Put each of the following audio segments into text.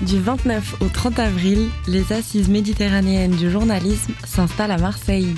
Du 29 au 30 avril, les Assises méditerranéennes du journalisme s'installent à Marseille.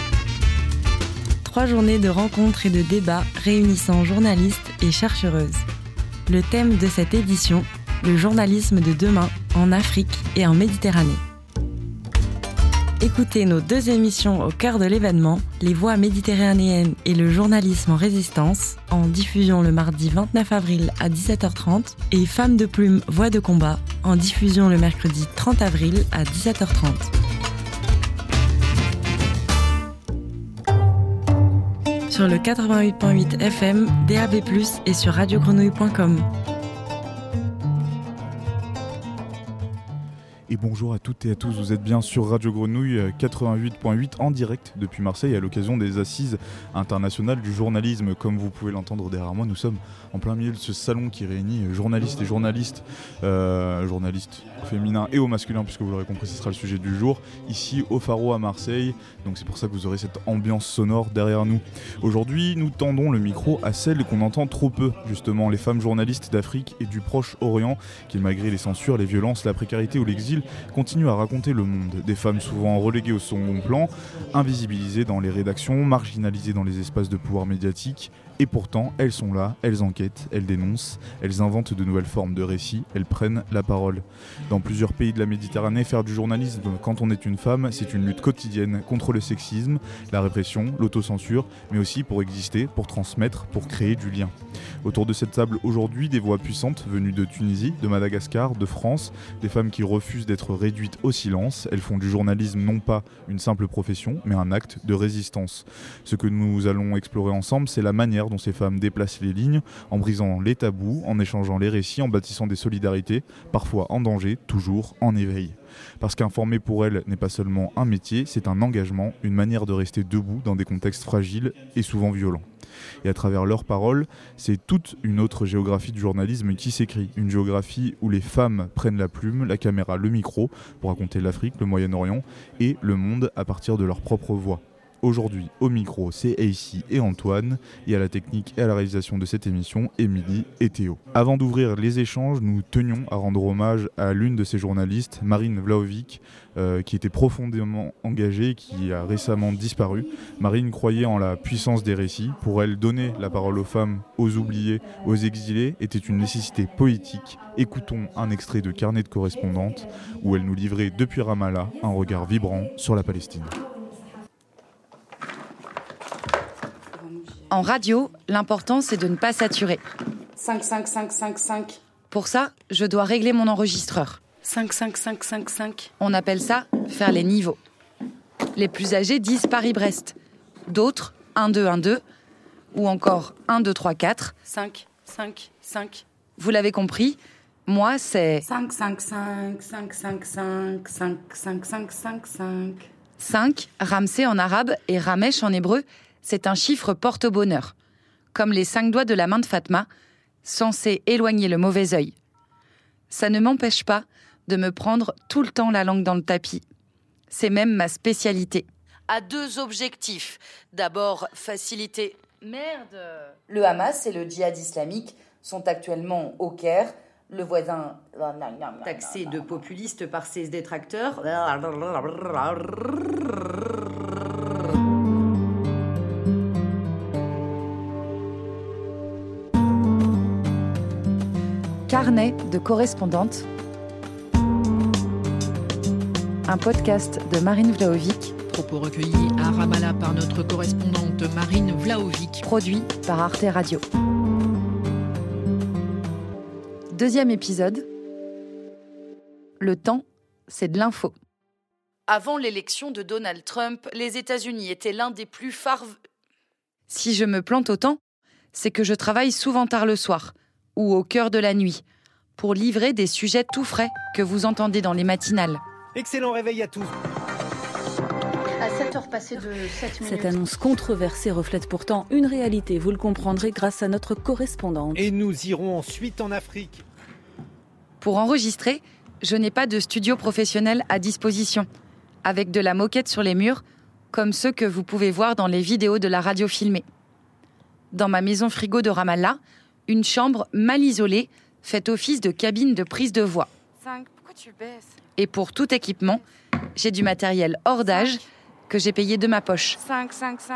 3 journées de rencontres et de débats réunissant journalistes et chercheuses. Le thème de cette édition, le journalisme de demain en Afrique et en Méditerranée. Écoutez nos 2 émissions au cœur de l'événement, Les Voix méditerranéennes et le journalisme en résistance, en diffusion le mardi 29 avril à 17h30, et Femmes de plume, Voix de combat, en diffusion le mercredi 30 avril à 17h30. Sur le 88.8 FM, DAB+, et sur radiogrenouille.com. Et bonjour à toutes et à tous, vous êtes bien sur Radio Grenouille 88.8 en direct depuis Marseille à l'occasion des Assises internationales du journalisme. Comme vous pouvez l'entendre derrière moi, nous sommes en plein milieu de ce salon qui réunit journalistes et journalistes féminins et au masculin, puisque vous l'aurez compris, ce sera le sujet du jour, ici au Pharo à Marseille. Donc c'est pour ça que vous aurez cette ambiance sonore derrière nous. Aujourd'hui, nous tendons le micro à celles qu'on entend trop peu, justement, les femmes journalistes d'Afrique et du Proche-Orient, qui malgré les censures, les violences, la précarité ou l'exil, continuent à raconter le monde. Des femmes souvent reléguées au second plan, invisibilisées dans les rédactions, marginalisées dans les espaces de pouvoir médiatique. Et pourtant, elles sont là, elles enquêtent, elles dénoncent, elles inventent de nouvelles formes de récits, elles prennent la parole. Dans plusieurs pays de la Méditerranée, faire du journalisme quand on est une femme, c'est une lutte quotidienne contre le sexisme, la répression, l'autocensure, mais aussi pour exister, pour transmettre, pour créer du lien. Autour de cette table aujourd'hui, des voix puissantes venues de Tunisie, de Madagascar, de France, des femmes qui refusent d'être réduites au silence. Elles font du journalisme non pas une simple profession, mais un acte de résistance. Ce que nous allons explorer ensemble, c'est la manière dont ces femmes déplacent les lignes, en brisant les tabous, en échangeant les récits, en bâtissant des solidarités, parfois en danger, toujours en éveil. Parce qu'informer pour elles n'est pas seulement un métier, c'est un engagement, une manière de rester debout dans des contextes fragiles et souvent violents. Et à travers leurs paroles, c'est toute une autre géographie du journalisme qui s'écrit. Une géographie où les femmes prennent la plume, la caméra, le micro pour raconter l'Afrique, le Moyen-Orient et le monde à partir de leur propre voix. Aujourd'hui, au micro, c'est Aïssi et Antoine, et à la technique et à la réalisation de cette émission, Émilie et Théo. Avant d'ouvrir les échanges, nous tenions à rendre hommage à l'une de ces journalistes, Marine Vlahovic, qui était profondément engagée et qui a récemment disparu. Marine croyait en la puissance des récits. Pour elle, donner la parole aux femmes, aux oubliés, aux exilés était une nécessité politique. Écoutons un extrait de Carnet de correspondante, où elle nous livrait depuis Ramallah un regard vibrant sur la Palestine. En radio, l'important c'est de ne pas saturer. 5, 5, 5, 5, 5. Pour ça, je dois régler mon enregistreur. 5, 5, 5, 5, 5. On appelle ça faire les niveaux. Les plus âgés disent Paris-Brest. D'autres, 1, 2, 1, 2. Ou encore 1, 2, 3, 4. 5, 5, 5. Vous l'avez compris, moi c'est 5, 5, 5, 5, 5, 5, 5, 5, 5, 5, 5. 5, Ramsey en arabe et Ramesh en hébreu, c'est un chiffre porte-bonheur, comme les 5 doigts de la main de Fatma, censés éloigner le mauvais œil. Ça ne m'empêche pas de me prendre tout le temps la langue dans le tapis. C'est même ma spécialité. À 2 objectifs. D'abord, faciliter. Merde. Le Hamas et le djihad islamique sont actuellement au Caire. Le voisin, taxé de populiste par ses détracteurs, Carnet de correspondante, un podcast de Marine Vlahovic, propos recueillis à Ramallah par notre correspondante Marine Vlahovic, produit par Arte Radio. 2e épisode. Le temps, c'est de l'info. Avant l'élection de Donald Trump, les États-Unis étaient l'un des plus Si je me plante autant, c'est que je travaille souvent tard le soir, ou au cœur de la nuit, pour livrer des sujets tout frais que vous entendez dans les matinales. Excellent réveil à tous. À 7h passées de 7 minutes. Cette annonce controversée reflète pourtant une réalité, vous le comprendrez grâce à notre correspondante. Et nous irons ensuite en Afrique. Pour enregistrer, je n'ai pas de studio professionnel à disposition, avec de la moquette sur les murs, comme ceux que vous pouvez voir dans les vidéos de la radio filmée. Dans ma maison frigo de Ramallah, une chambre mal isolée fait office de cabine de prise de voix. 5 Pourquoi tu baisses ? Et pour tout équipement, j'ai du matériel hors d'âge que j'ai payé de ma poche. 5.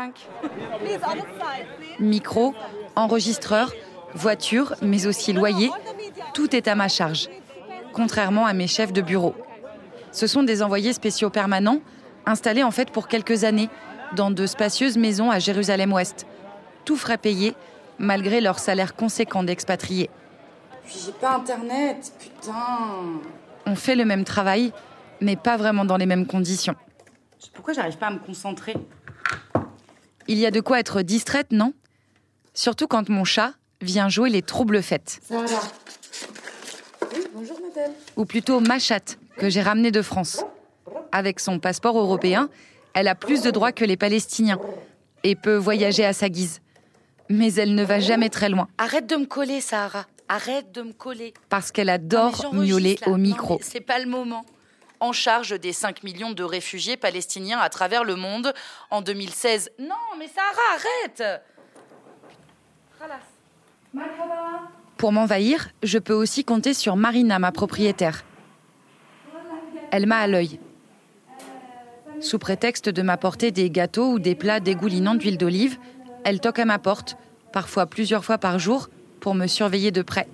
Micro, enregistreur, voiture, mais aussi loyer, tout est à ma charge. Contrairement à mes chefs de bureau. Ce sont des envoyés spéciaux permanents, installés en fait pour quelques années, dans de spacieuses maisons à Jérusalem-Ouest. Tout frais payé, malgré leur salaire conséquent d'expatriés. Puis j'ai pas internet, putain. On fait le même travail, mais pas vraiment dans les mêmes conditions. Pourquoi j'arrive pas à me concentrer ? Il y a de quoi être distraite, non ? Surtout quand mon chat vient jouer les troubles-fêtes. Ça va. Oui, bonjour madame. Ou plutôt ma chatte, que j'ai ramenée de France. Avec son passeport européen, elle a plus de droits que les Palestiniens et peut voyager à sa guise. Mais elle ne va jamais très loin. Arrête de me coller, Sahara. Arrête de me coller. Parce qu'elle adore miauler au micro. C'est pas le moment. En charge des 5 millions de réfugiés palestiniens à travers le monde en 2016. Non, mais Sahara, arrête. Pour m'envahir, je peux aussi compter sur Marina, ma propriétaire. Elle m'a à l'œil. Sous prétexte de m'apporter des gâteaux ou des plats dégoulinants d'huile d'olive, elle toque à ma porte, parfois plusieurs fois par jour, pour me surveiller de près.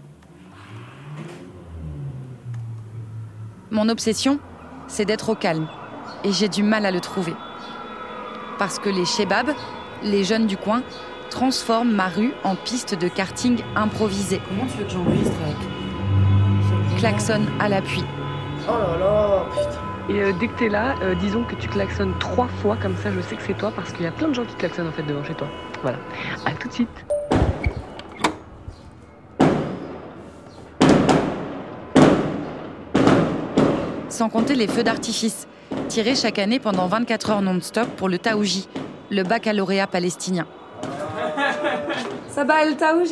Mon obsession, c'est d'être au calme, et j'ai du mal à le trouver. Parce que les shebabs, les jeunes du coin, transforment ma rue en piste de karting improvisée. Comment tu veux que j'enregistre avec Klaxon à l'appui. Oh là là, putain. Et dès que t'es là, disons que tu klaxonnes 3 fois, comme ça je sais que c'est toi, parce qu'il y a plein de gens qui klaxonnent en fait devant chez toi. Voilà. À tout de suite. Sans compter les feux d'artifice, tirés chaque année pendant 24 heures non-stop pour le Taouji, le baccalauréat palestinien. Ça va le Taouji ?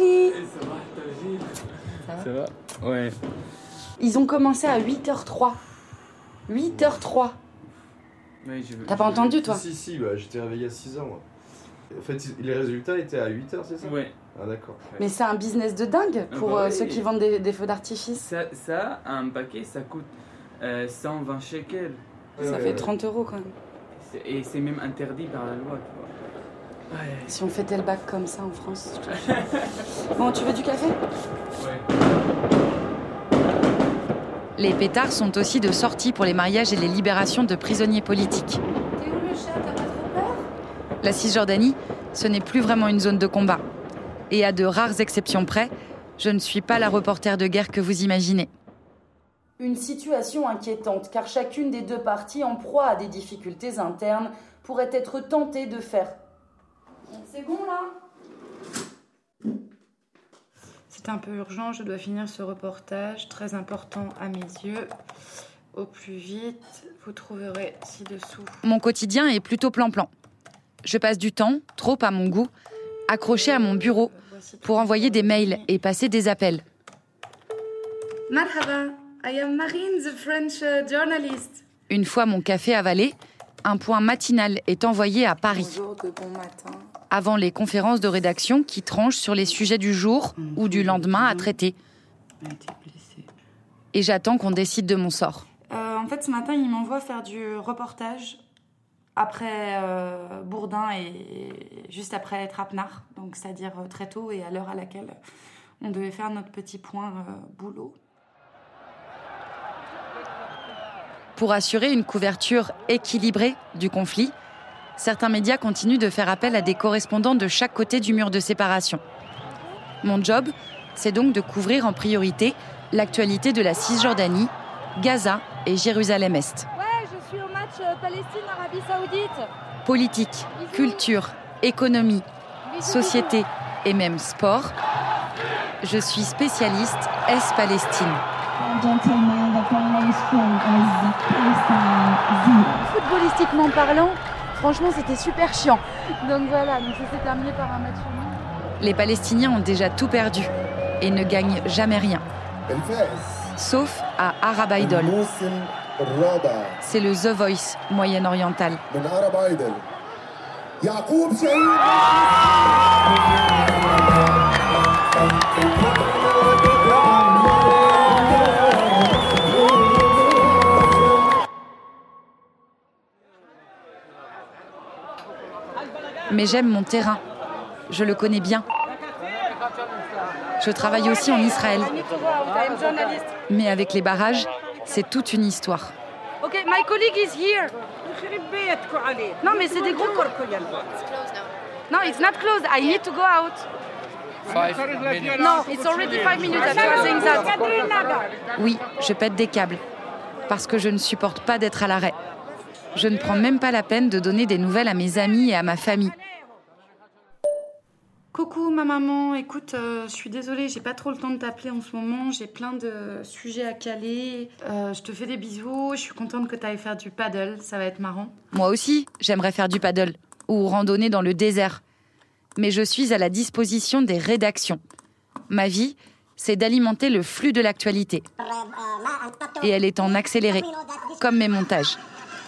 Ça va ? Ouais. Ils ont commencé à 8h03. 8h03. Ouais, T'as pas entendu, toi ? Si, bah, j'étais réveillé à 6h, moi. En fait, les résultats étaient à 8h, c'est ça ? Ouais. Ah, d'accord. Mais c'est un business de dingue pour bah, ceux qui vendent des feux d'artifice. Ça, un paquet, ça coûte 120 shekels. Ça fait 30 € quand même. Et c'est même interdit par la loi, tu vois. Ouais. Si on fêtait le bac comme ça en France, je te jure. Bon, tu veux du café ? Ouais. Les pétards sont aussi de sortie pour les mariages et les libérations de prisonniers politiques. T'es où le chat ? T'as pas trop peur ? La Cisjordanie, ce n'est plus vraiment une zone de combat. Et à de rares exceptions près, je ne suis pas la reporter de guerre que vous imaginez. Une situation inquiétante, car chacune des deux parties, en proie à des difficultés internes, pourrait être tentée de faire. C'est bon là ? C'est un peu urgent, je dois finir ce reportage, très important à mes yeux. Au plus vite, vous trouverez ci-dessous. Mon quotidien est plutôt plan-plan. Je passe du temps, trop à mon goût, accroché à mon bureau pour envoyer des mails et passer des appels. Marhaba, I am Marine, the French journalist. Une fois mon café avalé, un point matinal est envoyé à Paris. Bonjour, de bon matin. Avant les conférences de rédaction qui tranchent sur les sujets du jour ou du lendemain à traiter. Et j'attends qu'on décide de mon sort. En fait, ce matin, il m'envoie faire du reportage après Bourdin et juste après Trapenard. Donc, c'est-à-dire très tôt et à l'heure à laquelle on devait faire notre petit point boulot. Pour assurer une couverture équilibrée du conflit, certains médias continuent de faire appel à des correspondants de chaque côté du mur de séparation. Mon job, c'est donc de couvrir en priorité l'actualité de la Cisjordanie, Gaza et Jérusalem-Est. Ouais, je suis au match Palestine-Arabie Saoudite. Politique, culture, économie, société et même sport, je suis spécialiste Est-Palestine. Footballistiquement parlant, franchement, c'était super chiant. Donc voilà, donc ça s'est terminé par un match nul. Les Palestiniens ont déjà tout perdu et ne gagnent jamais rien. Sauf à Arab Idol. C'est le The Voice moyen-oriental. Mais j'aime mon terrain. Je le connais bien. Je travaille aussi en Israël. Mais avec les barrages, c'est toute une histoire. Ok, my colleague is here. Non, mais c'est des gros... No, it's not closed. I need to go out. 5 minutes. No, it's already 5 minutes. I'm saying that. Oui, je pète des câbles. Parce que je ne supporte pas d'être à l'arrêt. Je ne prends même pas la peine de donner des nouvelles à mes amis et à ma famille. Coucou ma maman, écoute, je suis désolée, j'ai pas trop le temps de t'appeler en ce moment, j'ai plein de sujets à caler. Je te fais des bisous, je suis contente que t'ailles faire du paddle, ça va être marrant. Moi aussi, j'aimerais faire du paddle ou randonner dans le désert. Mais je suis à la disposition des rédactions. Ma vie, c'est d'alimenter le flux de l'actualité. Et elle est en accéléré, comme mes montages.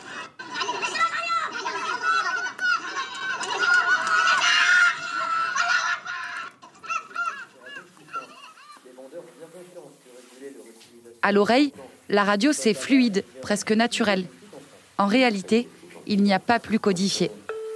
À l'oreille, la radio, c'est fluide, presque naturel. En réalité, il n'y a pas plus codifié.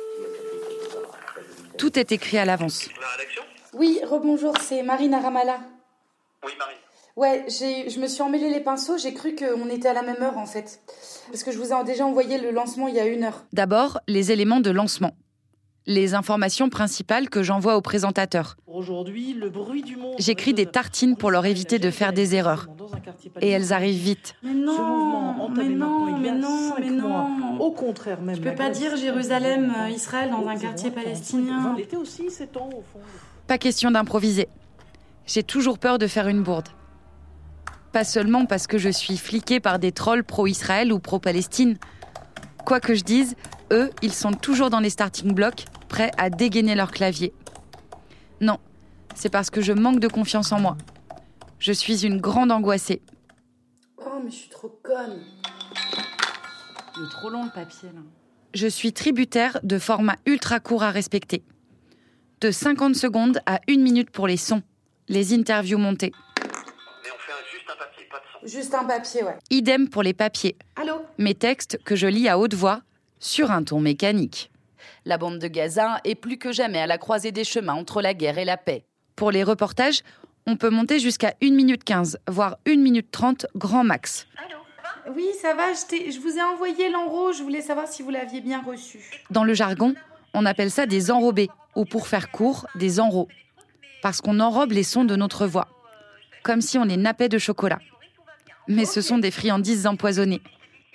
Tout est écrit à l'avance. Oui, rebonjour, c'est Marine à Ramallah. Oui, Marine. Ouais, je me suis emmêlé les pinceaux, j'ai cru qu'on était à la même heure en fait. Parce que je vous ai déjà envoyé le lancement il y a 1 heure. D'abord, les éléments de lancement. Les informations principales que j'envoie aux présentateurs. Aujourd'hui, le bruit du monde. J'écris des tartines pour leur éviter de faire des erreurs. Et elles arrivent vite. Mais non, mais non. Au contraire, même. Je peux pas dire Jérusalem, Israël dans un quartier palestinien. L'été aussi, 7 ans au fond. Pas question d'improviser. J'ai toujours peur de faire une bourde. Pas seulement parce que je suis fliquée par des trolls pro-Israël ou pro-Palestine. Quoi que je dise, eux, ils sont toujours dans les starting blocks, prêts à dégainer leur clavier. Non, c'est parce que je manque de confiance en moi. Je suis une grande angoissée. Oh, mais je suis trop conne. Il est trop long le papier, là. Je suis tributaire de formats ultra courts à respecter. De 50 secondes à 1 minute pour les sons, les interviews montées. Mais on fait juste un papier, pas de son. Juste un papier, ouais. Idem pour les papiers. Allô ? Mes textes que je lis à haute voix, sur un ton mécanique. La bande de Gaza est plus que jamais à la croisée des chemins entre la guerre et la paix. Pour les reportages, on peut monter jusqu'à 1 minute 15, voire 1 minute 30 grand max. Oui, ça va, je vous ai envoyé l'enro, je voulais savoir si vous l'aviez bien reçu. Dans le jargon, on appelle ça des enrobés, ou pour faire court, des enros. Parce qu'on enrobe les sons de notre voix, comme si on les nappait de chocolat. Mais ce sont des friandises empoisonnées.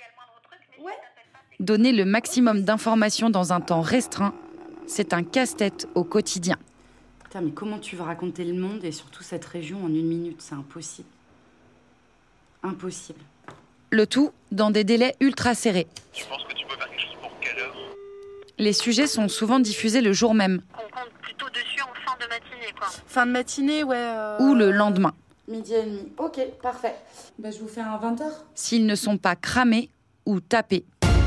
Donner le maximum d'informations dans un temps restreint, c'est un casse-tête au quotidien. Putain, mais comment tu vas raconter le monde et surtout cette région en 1 minute ? C'est impossible. Impossible. Le tout dans des délais ultra serrés. Tu penses que tu peux faire quelque chose pour quelle heure ? Les sujets sont souvent diffusés le jour même. On compte plutôt dessus en fin de matinée, quoi. Fin de matinée, ouais. Ou le lendemain. 12h30. Ok, parfait. Bah, je vous fais un 20h. S'ils ne sont pas cramés ou tapés.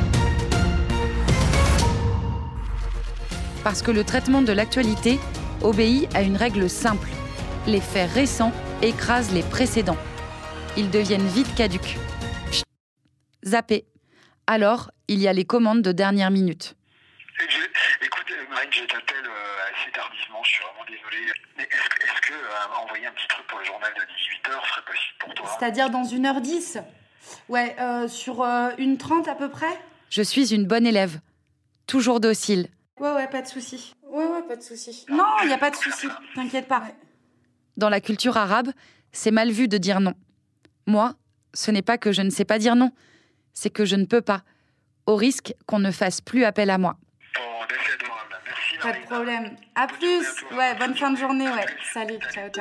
Parce que le traitement de l'actualité obéit à une règle simple. Les faits récents écrasent les précédents. Ils deviennent vite caducs. Chut. Zappés. Alors, il y a les commandes de dernière minute. Écoute, Marine, je t'appelle assez tardivement, je suis vraiment désolé. Mais est-ce que envoyer un petit truc pour le journal de 18h serait possible pour toi ? C'est-à-dire dans 1h10 ? Ouais, sur 1h30 à peu près ? Je suis une bonne élève. Toujours docile. Ouais, pas de souci. Ouais, pas de souci. Non, il n'y a pas de souci, t'inquiète pas. Dans la culture arabe, c'est mal vu de dire non. Moi, ce n'est pas que je ne sais pas dire non, c'est que je ne peux pas, au risque qu'on ne fasse plus appel à moi. Bon, c'est adorable. Merci, Pas de problème. À plus. Ouais, bonne fin de journée, ouais. Salut, ciao.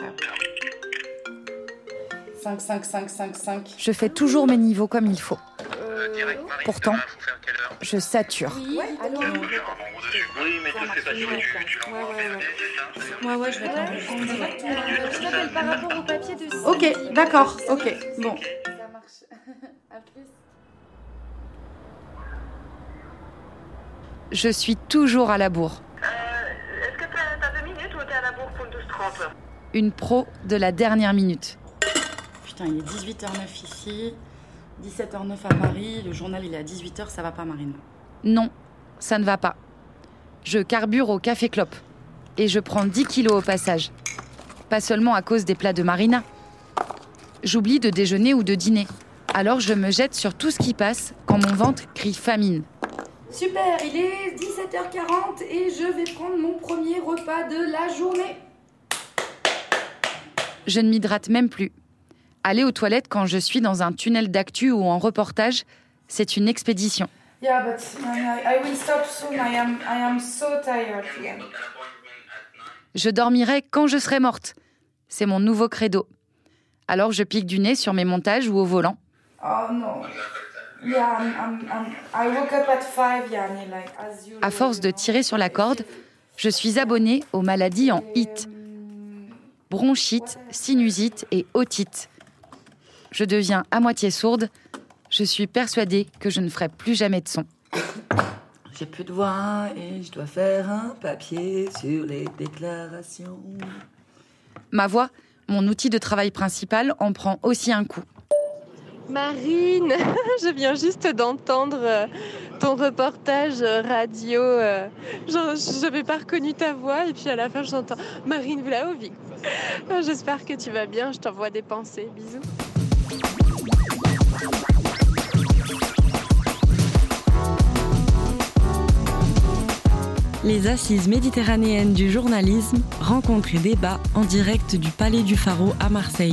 5. Je fais toujours mes niveaux comme il faut. Pourtant, je sature. Oui, mais te fais pas de tu l'envoies. Ouais, je vais t'enregistrer. Je t'appelle par rapport au papier de... Ok, d'accord, ok, bon. Ça marche. À plus. Je suis toujours à la bourre. Est-ce que t'as 2 minutes ou t'es à la bourre pour le 12h30 ? Une pro de la dernière minute. Putain, il est 18h09 ici, 17h09 à Paris, le journal il est à 18h, ça va pas Marine ? Non, ça ne va pas. Je carbure au café clope. Et je prends 10 kilos au passage. Pas seulement à cause des plats de Marina. J'oublie de déjeuner ou de dîner. Alors je me jette sur tout ce qui passe quand mon ventre crie famine. Super, il est 17h40 et je vais prendre mon premier repas de la journée. Je ne m'hydrate même plus. Aller aux toilettes quand je suis dans un tunnel d'actu ou en reportage, c'est une expédition. Yeah, but I will stop soon. I am so tired. Je dormirai quand je serai morte. C'est mon nouveau credo. Alors je pique du nez sur mes montages ou au volant. Oh non. Yeah, I woke up at 5, Yani, like as you. À force de tirer sur la corde, je suis abonnée aux maladies en HIT. Bronchite, sinusite et otite. Je deviens à moitié sourde. Je suis persuadée que je ne ferai plus jamais de son. J'ai plus de voix et je dois faire un papier sur les déclarations. Ma voix, mon outil de travail principal, en prend aussi un coup. Marine, je viens juste d'entendre ton reportage radio. Je n'avais pas reconnu ta voix et puis à la fin j'entends Marine Vlaovic. J'espère que tu vas bien, je t'envoie des pensées. Bisous. Les Assises méditerranéennes du journalisme, rencontres et débats en direct du Palais du Pharo à Marseille.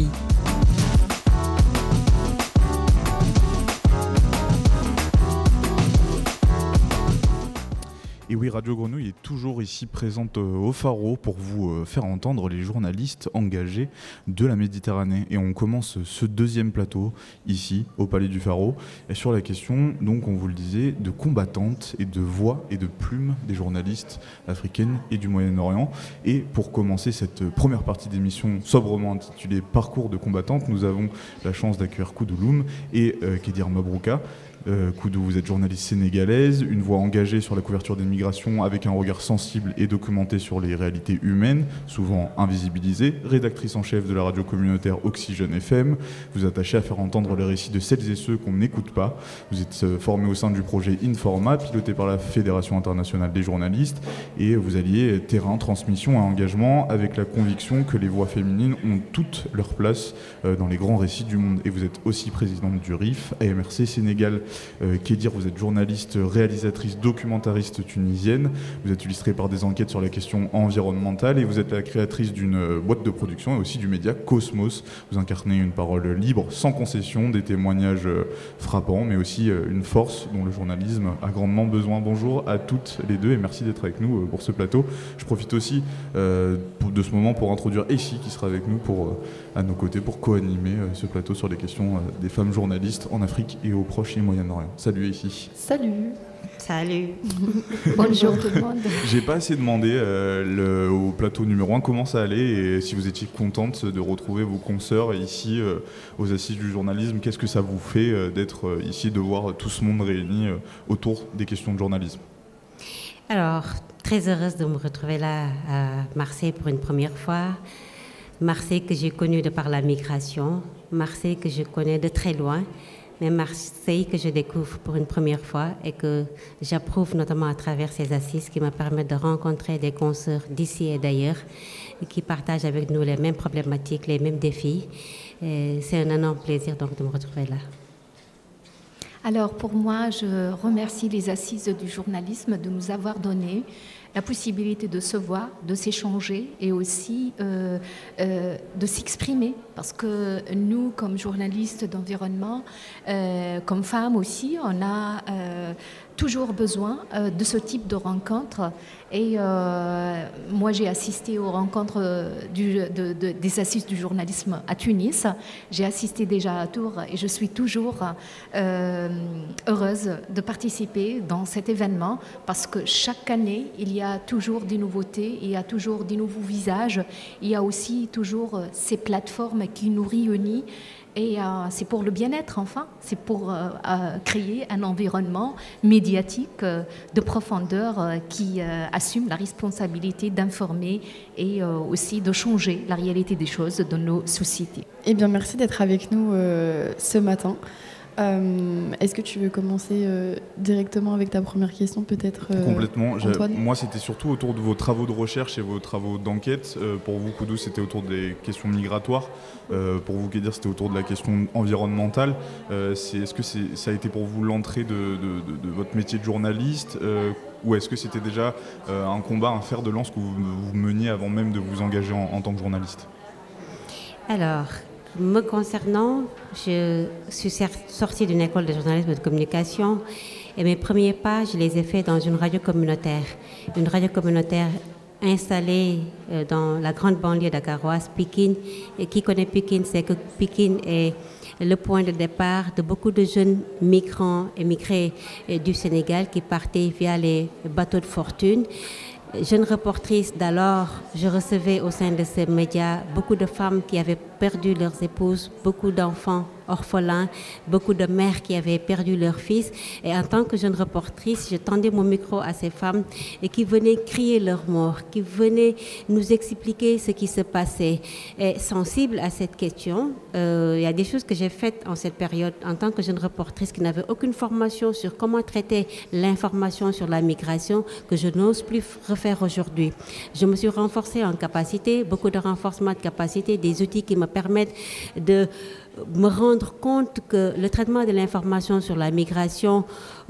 Et oui, Radio Grenouille est toujours ici présente au Pharo pour vous faire entendre les journalistes engagés de la Méditerranée. Et on commence ce deuxième plateau ici au Palais du Pharo et sur la question, donc on vous le disait, de combattantes et de voix et de plumes des journalistes africaines et du Moyen-Orient. Et pour commencer cette première partie d'émission sobrement intitulée Parcours de combattantes, nous avons la chance d'accueillir Koudouloum et Kedir Mabrouka. Koudou, vous êtes journaliste sénégalaise, une voix engagée sur la couverture des migrations avec un regard sensible et documenté sur les réalités humaines, souvent invisibilisées, rédactrice en chef de la radio communautaire Oxygène FM. Vous attachez à faire entendre les récits de celles et ceux qu'on n'écoute pas. Vous êtes formé au sein du projet Informa, piloté par la Fédération internationale des journalistes, et vous alliez terrain, transmission et engagement avec la conviction que les voix féminines ont toute leur place dans les grands récits du monde. Et vous êtes aussi présidente du RIF, AMRC Sénégal. Kedir, vous êtes journaliste, réalisatrice, documentariste tunisienne. Vous êtes illustrée par des enquêtes sur les questions environnementales et vous êtes la créatrice d'une boîte de production et aussi du média Cosmos. Vous incarnez une parole libre, sans concession, des témoignages frappants, mais aussi une force dont le journalisme a grandement besoin. Bonjour à toutes les deux et merci d'être avec nous pour ce plateau. Je profite aussi de ce moment pour introduire Essie qui sera avec nous à nos côtés pour co-animer ce plateau sur les questions des femmes journalistes en Afrique et au Proche et Moyen-Orient. Salut ici. Salut. Salut. Bonjour tout le monde. J'ai pas assez demandé au plateau numéro 1 comment ça allait et si vous étiez contente de retrouver vos consoeurs ici aux Assises du journalisme. Qu'est-ce que ça vous fait d'être ici, de voir tout ce monde réuni autour des questions de journalisme? Alors, très heureuse de me retrouver là à Marseille pour une première fois. Marseille que j'ai connue de par la migration, Marseille que je connais de très loin, mais Marseille que je découvre pour une première fois et que j'approuve notamment à travers ces assises qui me permettent de rencontrer des consoeurs d'ici et d'ailleurs et qui partagent avec nous les mêmes problématiques, les mêmes défis. Et c'est un énorme plaisir donc de me retrouver là. Alors pour moi, je remercie les Assises du journalisme de nous avoir donné la possibilité de se voir, de s'échanger et aussi de s'exprimer. Parce que nous, comme journalistes d'environnement, comme femmes aussi, on a toujours besoin de ce type de rencontres. Et moi, j'ai assisté aux rencontres des Assises du journalisme à Tunis. J'ai assisté déjà à Tours et je suis toujours heureuse de participer dans cet événement parce que chaque année, il y a toujours des nouveautés, il y a toujours des nouveaux visages, il y a aussi toujours ces plateformes qui nous réunissent. Et c'est pour le bien-être, enfin. C'est pour créer un environnement médiatique de profondeur qui assume la responsabilité d'informer et aussi de changer la réalité des choses dans nos sociétés. Eh bien, merci d'être avec nous ce matin. Est-ce que tu veux commencer directement avec ta première question, peut-être Complètement. Antoine ? Moi, c'était surtout autour de vos travaux de recherche et vos travaux d'enquête. Pour vous, Koudou, c'était autour des questions migratoires. Pour vous, Kédir, c'était autour de la question environnementale. Est-ce que ça a été pour vous l'entrée de votre métier de journaliste ou est-ce que c'était déjà un combat, un fer de lance que vous meniez avant même de vous engager en tant que journaliste ? Alors, me concernant, je suis sortie d'une école de journalisme et de communication et mes premiers pas, je les ai faits dans une radio communautaire. Une radio communautaire installée dans la grande banlieue dakaroise, Pikine. Et qui connaît Pikine, c'est que Pikine est le point de départ de beaucoup de jeunes migrants émigrés du Sénégal qui partaient via les bateaux de fortune. Jeune reportrice d'alors, je recevais au sein de ces médias beaucoup de femmes qui avaient perdu leurs épouses, beaucoup d'enfants orphelins, beaucoup de mères qui avaient perdu leur fils. Et en tant que jeune reportrice, je tendais mon micro à ces femmes et qui venaient crier leur mort, qui venaient nous expliquer ce qui se passait. Et sensible à cette question, il y a des choses que j'ai faites en cette période en tant que jeune reportrice qui n'avait aucune formation sur comment traiter l'information sur la migration que je n'ose plus refaire aujourd'hui. Je me suis renforcée en capacité, beaucoup de renforcement de capacité, des outils qui me permettent de me rendre compte que le traitement de l'information sur la migration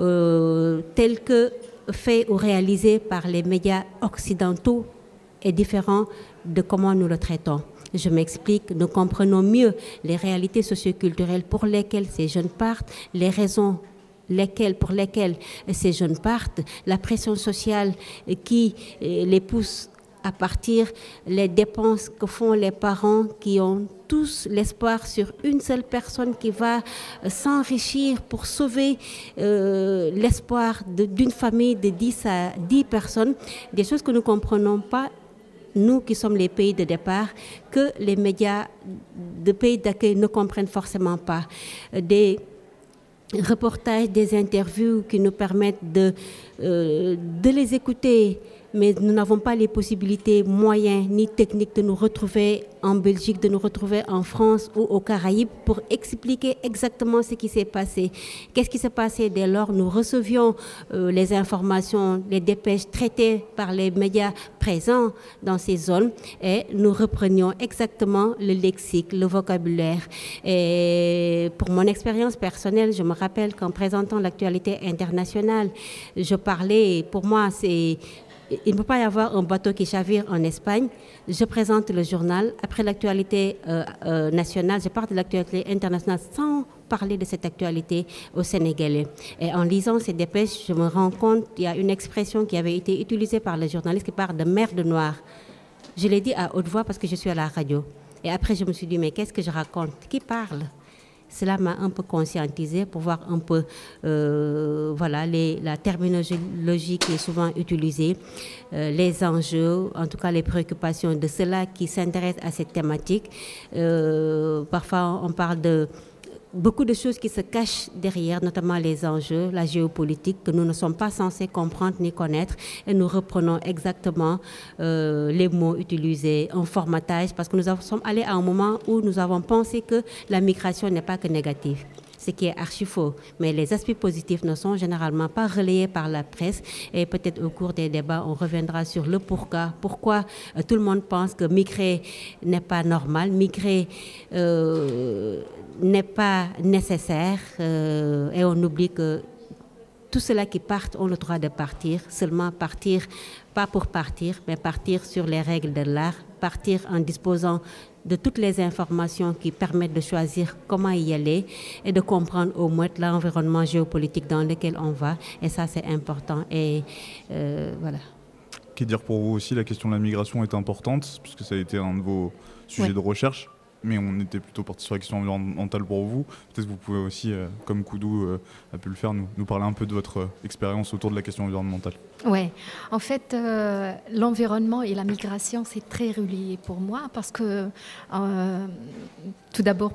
tel que fait ou réalisé par les médias occidentaux est différent de comment nous le traitons. Je m'explique, nous comprenons mieux les réalités socioculturelles pour lesquelles ces jeunes partent, les raisons pour lesquelles ces jeunes partent, la pression sociale qui les pousse à partir, les dépenses que font les parents qui ont tous l'espoir sur une seule personne qui va s'enrichir pour sauver l'espoir d'une famille de 10 à 10 personnes, des choses que nous ne comprenons pas, nous qui sommes les pays de départ, que les médias de pays d'accueil ne comprennent forcément pas. Des reportages, des interviews qui nous permettent de les écouter, mais nous n'avons pas les possibilités, moyens ni techniques de nous retrouver en Belgique, de nous retrouver en France ou aux Caraïbes pour expliquer exactement ce qui s'est passé. Qu'est-ce qui s'est passé dès lors nous recevions les informations, les dépêches traitées par les médias présents dans ces zones et nous reprenions exactement le lexique, le vocabulaire. Et pour mon expérience personnelle, je me rappelle qu'en présentant l'actualité internationale, je parlais, pour moi, il ne peut pas y avoir un bateau qui chavire en Espagne. Je présente le journal. Après l'actualité nationale, je parle de l'actualité internationale sans parler de cette actualité au Sénégalais. Et en lisant ces dépêches, je me rends compte qu'il y a une expression qui avait été utilisée par les journalistes qui parle de merde noire. Je l'ai dit à haute voix parce que je suis à la radio. Et après, je me suis dit, mais qu'est-ce que je raconte? Qui parle? Cela m'a un peu conscientisée pour voir un peu la terminologie qui est souvent utilisée, les enjeux, en tout cas les préoccupations de ceux-là qui s'intéressent à cette thématique. Parfois, on parle de beaucoup de choses qui se cachent derrière, notamment les enjeux, la géopolitique, que nous ne sommes pas censés comprendre ni connaître. Et nous reprenons exactement les mots utilisés en formatage, parce que nous sommes allés à un moment où nous avons pensé que la migration n'est pas que négative. Ce qui est archi faux. Mais les aspects positifs ne sont généralement pas relayés par la presse. Et peut-être au cours des débats, on reviendra sur le pourquoi. Pourquoi tout le monde pense que migrer n'est pas normal, migrer n'est pas nécessaire. Et on oublie que tous ceux-là qui partent ont le droit de partir. Seulement partir, pas pour partir, mais partir sur les règles de l'art. Partir en disposant de toutes les informations qui permettent de choisir comment y aller et de comprendre au moins l'environnement géopolitique dans lequel on va. Et ça, c'est important. Et voilà. Qu'est-ce dire pour vous aussi, la question de la migration est importante, puisque ça a été un de vos sujets de recherche. Mais on était plutôt parti sur la question environnementale pour vous. Peut-être que vous pouvez aussi, comme Koudou a pu le faire, nous parler un peu de votre expérience autour de la question environnementale. Oui, en fait, l'environnement et la migration, c'est très relié pour moi parce que, tout d'abord,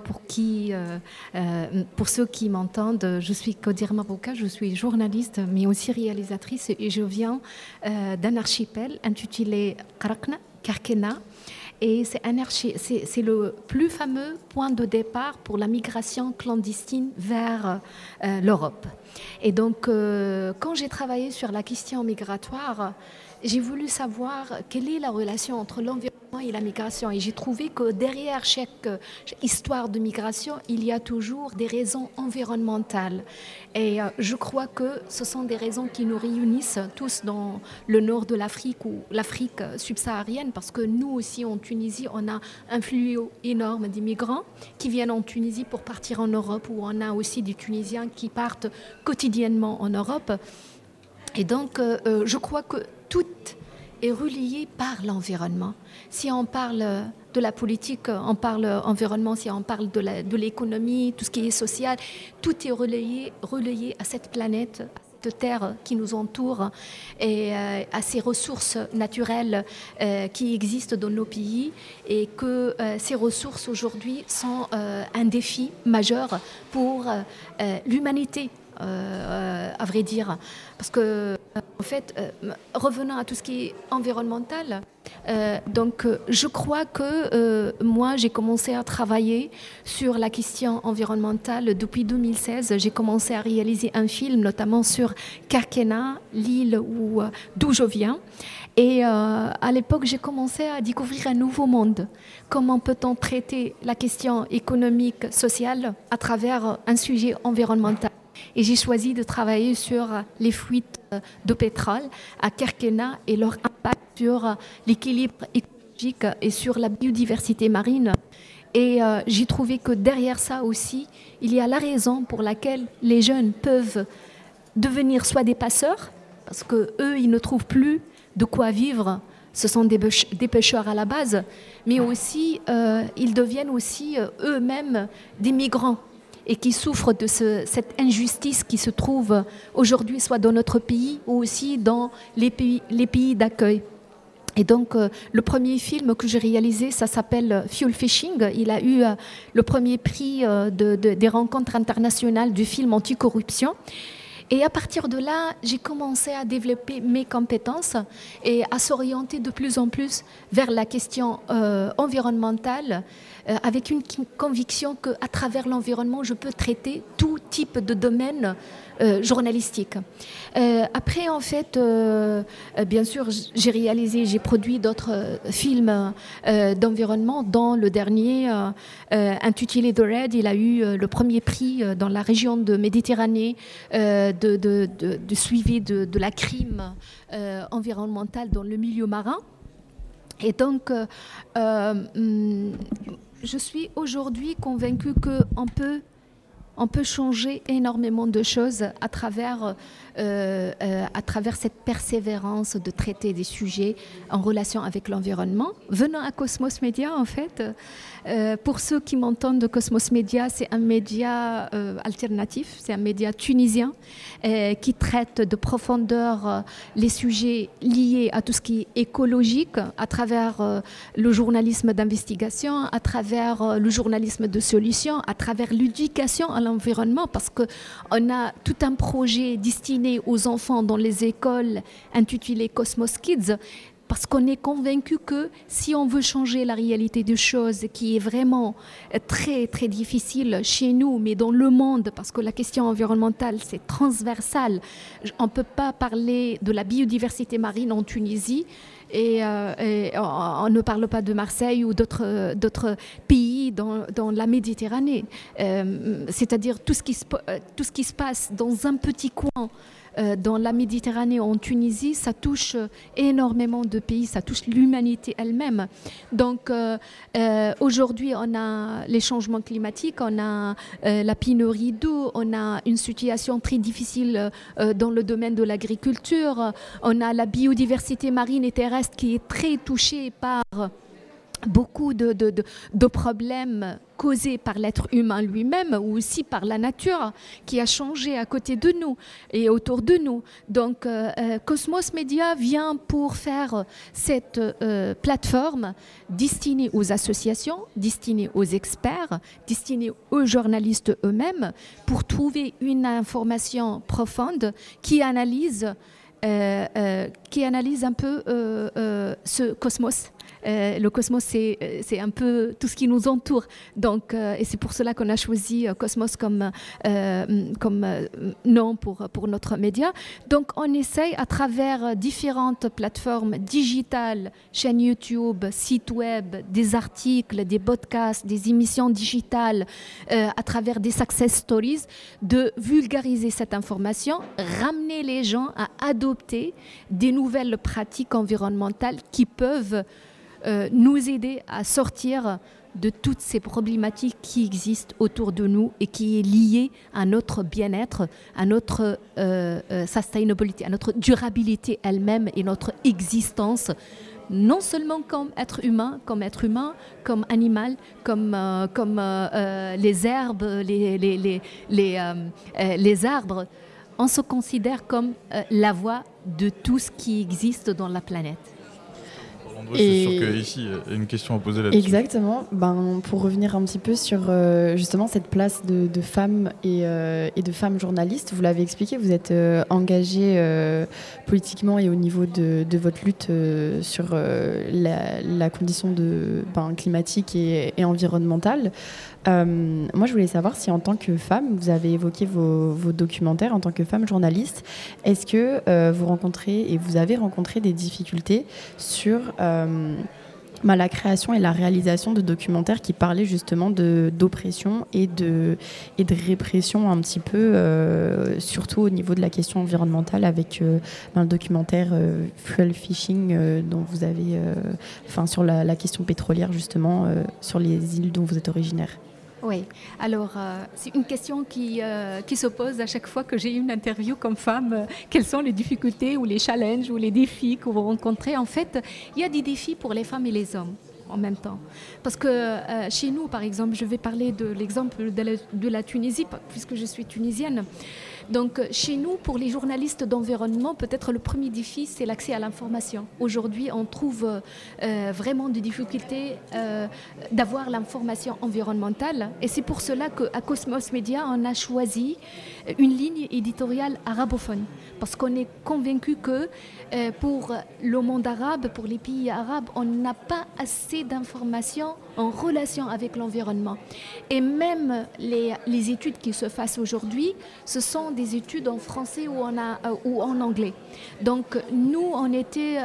pour ceux qui m'entendent, je suis Kodir Mabouka, je suis journaliste, mais aussi réalisatrice et je viens d'un archipel intitulé Karkena. et c'est le plus fameux point de départ pour la migration clandestine vers l'Europe. Et donc, quand j'ai travaillé sur la question migratoire, j'ai voulu savoir quelle est la relation entre l'environnement et la migration. Et j'ai trouvé que derrière chaque histoire de migration, il y a toujours des raisons environnementales. Et je crois que ce sont des raisons qui nous réunissent tous dans le nord de l'Afrique ou l'Afrique subsaharienne, parce que nous aussi en Tunisie, on a un flux énorme d'immigrants qui viennent en Tunisie pour partir en Europe, ou on a aussi des Tunisiens qui partent quotidiennement en Europe. Et donc, je crois que tout est relié par l'environnement. Si on parle de la politique, on parle environnement. Si on parle de l'économie, tout ce qui est social, tout est relayé à cette planète, à cette terre qui nous entoure et à ces ressources naturelles qui existent dans nos pays, et que ces ressources aujourd'hui sont un défi majeur pour l'humanité. À vrai dire, parce que en fait, revenant à tout ce qui est environnemental, donc je crois que moi j'ai commencé à travailler sur la question environnementale depuis 2016. J'ai commencé à réaliser un film notamment sur Kerkena, l'île d'où je viens. Et à l'époque, j'ai commencé à découvrir un nouveau monde. Comment peut-on traiter la question économique, sociale à travers un sujet environnemental? Et j'ai choisi de travailler sur les fuites de pétrole à Kerkena et leur impact sur l'équilibre écologique et sur la biodiversité marine. Et j'ai trouvé que derrière ça aussi, il y a la raison pour laquelle les jeunes peuvent devenir soit des passeurs, parce qu'eux, ils ne trouvent plus de quoi vivre. Ce sont des pêcheurs à la base, mais aussi, ils deviennent aussi eux-mêmes des migrants, et qui souffrent de cette injustice qui se trouve aujourd'hui soit dans notre pays ou aussi dans les pays d'accueil. Et donc, le premier film que j'ai réalisé, ça s'appelle Fuel Fishing. Il a eu le premier prix des rencontres internationales du film anticorruption. Et à partir de là, j'ai commencé à développer mes compétences et à s'orienter de plus en plus vers la question environnementale, avec une conviction qu'à travers l'environnement, je peux traiter tout type de domaine journalistique. Après, en fait, bien sûr, j'ai produit d'autres films d'environnement, dont le dernier, intitulé The Red. Il a eu le premier prix dans la région de Méditerranée de suivi de la crime environnementale dans le milieu marin. Et donc, je suis aujourd'hui convaincue qu'on peut changer énormément de choses à travers cette persévérance de traiter des sujets en relation avec l'environnement. Venant à Cosmos Média, en fait, pour ceux qui m'entendent, Cosmos Média, c'est un média alternatif, c'est un média tunisien qui traite de profondeur les sujets liés à tout ce qui est écologique à travers le journalisme d'investigation, à travers le journalisme de solution, à travers l'éducation à l'environnement, parce qu'on a tout un projet destiné aux enfants dans les écoles intitulé Cosmos Kids, parce qu'on est convaincu que si on veut changer la réalité des choses, qui est vraiment très très difficile chez nous, mais dans le monde, parce que la question environnementale c'est transversal, on ne peut pas parler de la biodiversité marine en Tunisie et on ne parle pas de Marseille ou d'autres pays dans la Méditerranée. C'est-à-dire tout ce qui se passe dans un petit coin dans la Méditerranée, en Tunisie, ça touche énormément de pays, ça touche l'humanité elle-même. Donc aujourd'hui, on a les changements climatiques, on a la pénurie d'eau, on a une situation très difficile dans le domaine de l'agriculture, on a la biodiversité marine et terrestre qui est très touchée par beaucoup de problèmes causés par l'être humain lui-même ou aussi par la nature qui a changé à côté de nous et autour de nous. Donc Cosmos Média vient pour faire cette plateforme destinée aux associations, destinée aux experts, destinée aux journalistes eux-mêmes pour trouver une information profonde qui analyse un peu ce cosmos Le cosmos, c'est un peu tout ce qui nous entoure. Donc, et c'est pour cela qu'on a choisi Cosmos comme nom pour notre média. Donc, on essaye à travers différentes plateformes digitales, chaînes YouTube, sites web, des articles, des podcasts, des émissions digitales, à travers des success stories, de vulgariser cette information, ramener les gens à adopter des nouvelles pratiques environnementales qui peuvent nous aider à sortir de toutes ces problématiques qui existent autour de nous et qui est liée à notre bien-être, à notre sustainability, à notre durabilité elle-même et notre existence, non seulement comme être humain, comme animal, comme les herbes, les arbres. On se considère comme la voie de tout ce qui existe dans la planète. C'est sûr qu'ici, il y a une question à poser là-dessus. Exactement. Pour revenir un petit peu sur justement cette place de femmes et de femmes journalistes, vous l'avez expliqué, vous êtes engagée politiquement et au niveau de votre lutte sur la condition climatique et environnementale. Moi, je voulais savoir si en tant que femme, vous avez évoqué vos documentaires en tant que femme journaliste, est-ce que vous rencontrez et vous avez rencontré des difficultés sur la création et la réalisation de documentaires qui parlaient justement d'oppression et de répression un petit peu, surtout au niveau de la question environnementale avec le documentaire Fuel Fishing dont vous avez, sur la question pétrolière justement, sur les îles dont vous êtes originaire. Oui, alors c'est une question qui se pose à chaque fois que j'ai une interview comme femme. Quelles sont les difficultés ou les challenges ou les défis que vous rencontrez? En fait, il y a des défis pour les femmes et les hommes en même temps. Parce que chez nous, par exemple, je vais parler de l'exemple de la Tunisie, puisque je suis tunisienne. Donc, chez nous, pour les journalistes d'environnement, peut-être le premier défi, c'est l'accès à l'information. Aujourd'hui, on trouve vraiment des difficultés d'avoir l'information environnementale. Et c'est pour cela qu'à Cosmos Media, on a choisi une ligne éditoriale arabophone. Parce qu'on est convaincu que pour le monde arabe, pour les pays arabes, on n'a pas assez d'informations en relation avec l'environnement. Et même les études qui se fassent aujourd'hui, ce sont des études en français ou en anglais. Donc nous, on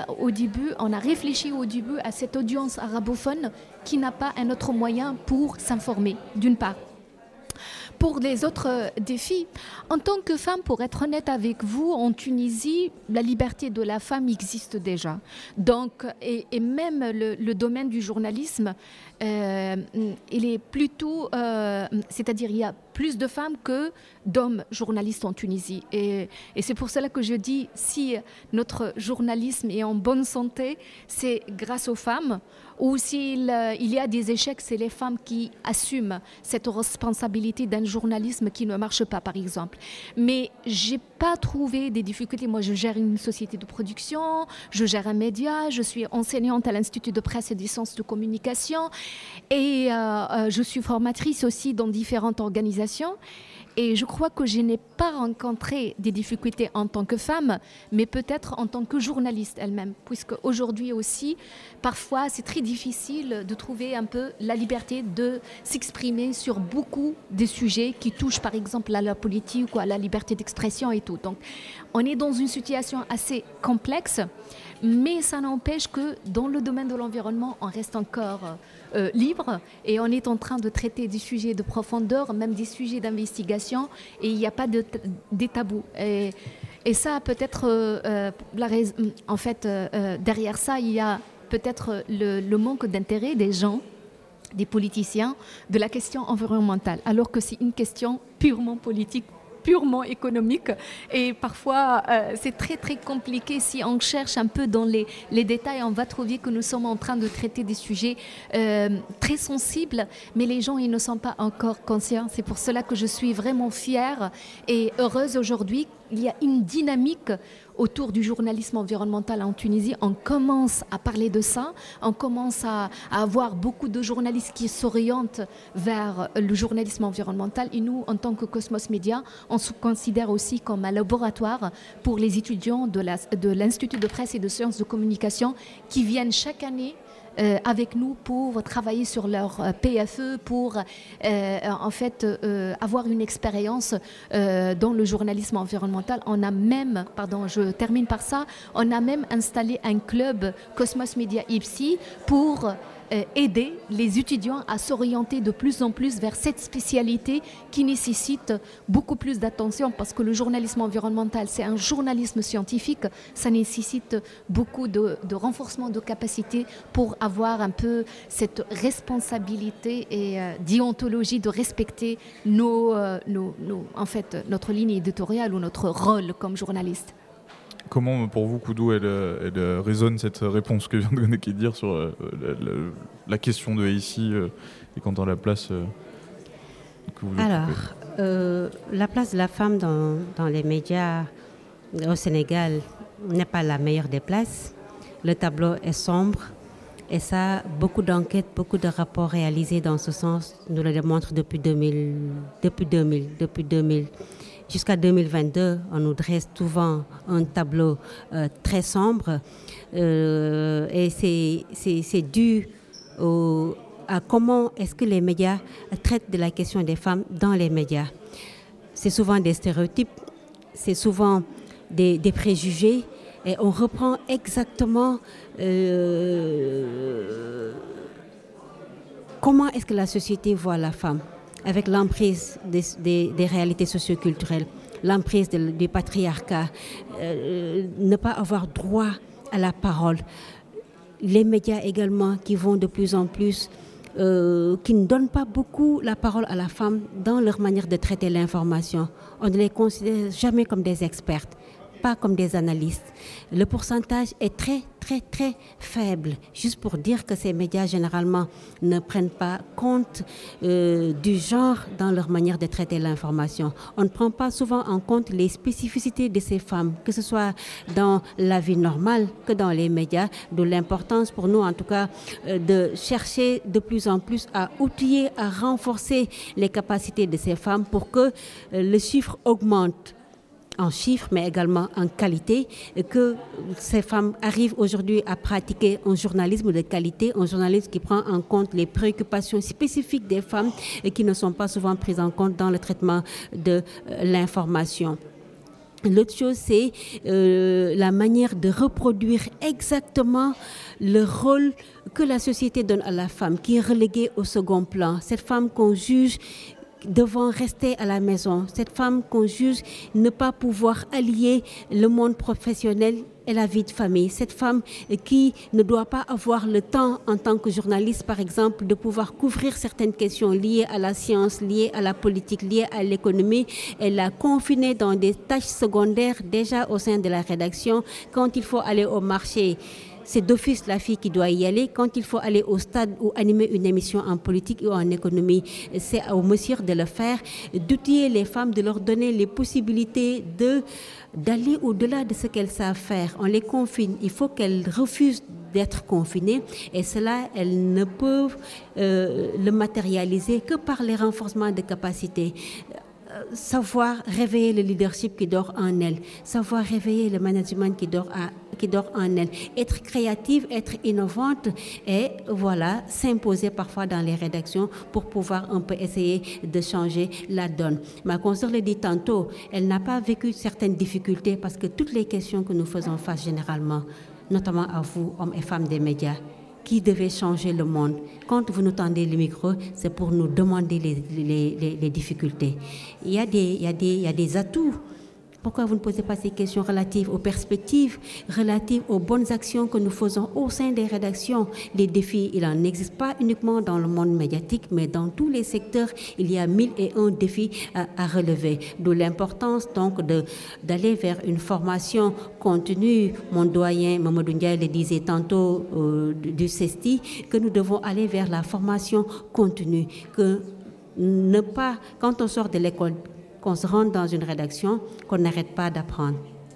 a réfléchi au début à cette audience arabophone qui n'a pas un autre moyen pour s'informer, d'une part. Pour les autres défis, en tant que femme, pour être honnête avec vous, en Tunisie, la liberté de la femme existe déjà. Donc, et même le domaine du journalisme, il est plutôt, c'est-à-dire il y a plus de femmes que d'hommes journalistes en Tunisie. Et c'est pour cela que je dis, si notre journalisme est en bonne santé, c'est grâce aux femmes. Ou s'il y a des échecs, c'est les femmes qui assument cette responsabilité d'un journalisme qui ne marche pas, par exemple. Mais je n'ai pas trouvé des difficultés. Moi, je gère une société de production, je gère un média, je suis enseignante à l'Institut de presse et des sciences de communication et je suis formatrice aussi dans différentes organisations. Et je crois que je n'ai pas rencontré des difficultés en tant que femme, mais peut-être en tant que journaliste elle-même, puisque aujourd'hui aussi, parfois, c'est très difficile de trouver un peu la liberté de s'exprimer sur beaucoup de sujets qui touchent, par exemple, à la politique ou à la liberté d'expression et tout. Donc, on est dans une situation assez complexe, mais ça n'empêche que dans le domaine de l'environnement, on reste encore libre et on est en train de traiter des sujets de profondeur, même des sujets d'investigation, et il n'y a pas des tabous. Et ça, peut-être, la raison, en fait, derrière ça, il y a peut-être le manque d'intérêt des gens, des politiciens, de la question environnementale, alors que c'est une question purement politique, purement économique, et parfois c'est très très compliqué. Si on cherche un peu dans les détails, on va trouver que nous sommes en train de traiter des sujets très sensibles, mais les gens ils ne sont pas encore conscients. C'est pour cela que je suis vraiment fière et heureuse aujourd'hui. Il y a une dynamique autour du journalisme environnemental en Tunisie. On commence à parler de ça, on commence à avoir beaucoup de journalistes qui s'orientent vers le journalisme environnemental. Et nous, en tant que Cosmos Media, on se considère aussi comme un laboratoire pour les étudiants de l'Institut de presse et de sciences de communication qui viennent chaque année avec nous pour travailler sur leur PFE, pour en fait avoir une expérience dans le journalisme environnemental. On a même, je termine par ça, on a même installé un club Cosmos Media IPSI pour aider les étudiants à s'orienter de plus en plus vers cette spécialité qui nécessite beaucoup plus d'attention, parce que le journalisme environnemental, c'est un journalisme scientifique, ça nécessite beaucoup de renforcement de capacités pour avoir un peu cette responsabilité et déontologie de respecter en fait, notre ligne éditoriale ou notre rôle comme journaliste. Comment, pour vous, Koudou, elle résonne cette réponse que vient de donner Kédir sur la question de Haïti et quant à la place que vous occupez? La place de la femme dans les médias au Sénégal n'est pas la meilleure des places. Le tableau est sombre et ça, beaucoup d'enquêtes, beaucoup de rapports réalisés dans ce sens nous le démontrent depuis 2000. Jusqu'à 2022, on nous dresse souvent un tableau très sombre et c'est dû à comment est-ce que les médias traitent de la question des femmes dans les médias. C'est souvent des stéréotypes, c'est souvent des préjugés et on reprend exactement comment est-ce que la société voit la femme, avec l'emprise des réalités socioculturelles, l'emprise du patriarcat, ne pas avoir droit à la parole. Les médias également qui vont de plus en plus, qui ne donnent pas beaucoup la parole à la femme dans leur manière de traiter l'information. On ne les considère jamais comme des expertes, pas comme des analystes. Le pourcentage est très, très, très faible. Juste pour dire que ces médias, généralement, ne prennent pas compte du genre dans leur manière de traiter l'information. On ne prend pas souvent en compte les spécificités de ces femmes, que ce soit dans la vie normale que dans les médias, d'où l'importance pour nous, en tout cas, de chercher de plus en plus à outiller, à renforcer les capacités de ces femmes pour que le chiffre augmente en chiffres, mais également en qualité, et que ces femmes arrivent aujourd'hui à pratiquer un journalisme de qualité, un journalisme qui prend en compte les préoccupations spécifiques des femmes et qui ne sont pas souvent prises en compte dans le traitement de l'information. L'autre chose, c'est la manière de reproduire exactement le rôle que la société donne à la femme, qui est reléguée au second plan. Cette femme qu'on juge devant rester à la maison, cette femme qu'on juge ne pas pouvoir allier le monde professionnel et la vie de famille, cette femme qui ne doit pas avoir le temps en tant que journaliste, par exemple, de pouvoir couvrir certaines questions liées à la science, liées à la politique, liées à l'économie. Elle l'a confinée dans des tâches secondaires déjà au sein de la rédaction. Quand il faut aller au marché, c'est d'office la fille qui doit y aller. Quand il faut aller au stade ou animer une émission en politique ou en économie, c'est au monsieur de le faire, d'outiller les femmes, de leur donner les possibilités d'aller au-delà de ce qu'elles savent faire. On les confine. Il faut qu'elles refusent d'être confinées et cela, elles ne peuvent le matérialiser que par les renforcements de capacités. Savoir réveiller le leadership qui dort en elle, savoir réveiller le management qui dort en elle, être créative, être innovante et voilà, s'imposer parfois dans les rédactions pour pouvoir un peu essayer de changer la donne. Ma consoeur le dit tantôt, elle n'a pas vécu certaines difficultés parce que toutes les questions que nous faisons face généralement, notamment à vous, hommes et femmes des médias, qui devait changer le monde. Quand vous nous tendez le micro, c'est pour nous demander les difficultés. Il y a des atouts. Pourquoi vous ne posez pas ces questions relatives aux perspectives, relatives aux bonnes actions que nous faisons au sein des rédactions? Les défis, il n'en existe pas uniquement dans le monde médiatique, mais dans tous les secteurs, il y a 1001 défis à relever. D'où l'importance donc d'aller vers une formation continue. Mon doyen Mamadou Ndiaye le disait tantôt du CESTI, que nous devons aller vers la formation continue. Que ne pas, quand on sort de l'école, qu'on se rende dans une rédaction, qu'on n'arrête pas d'apprendre.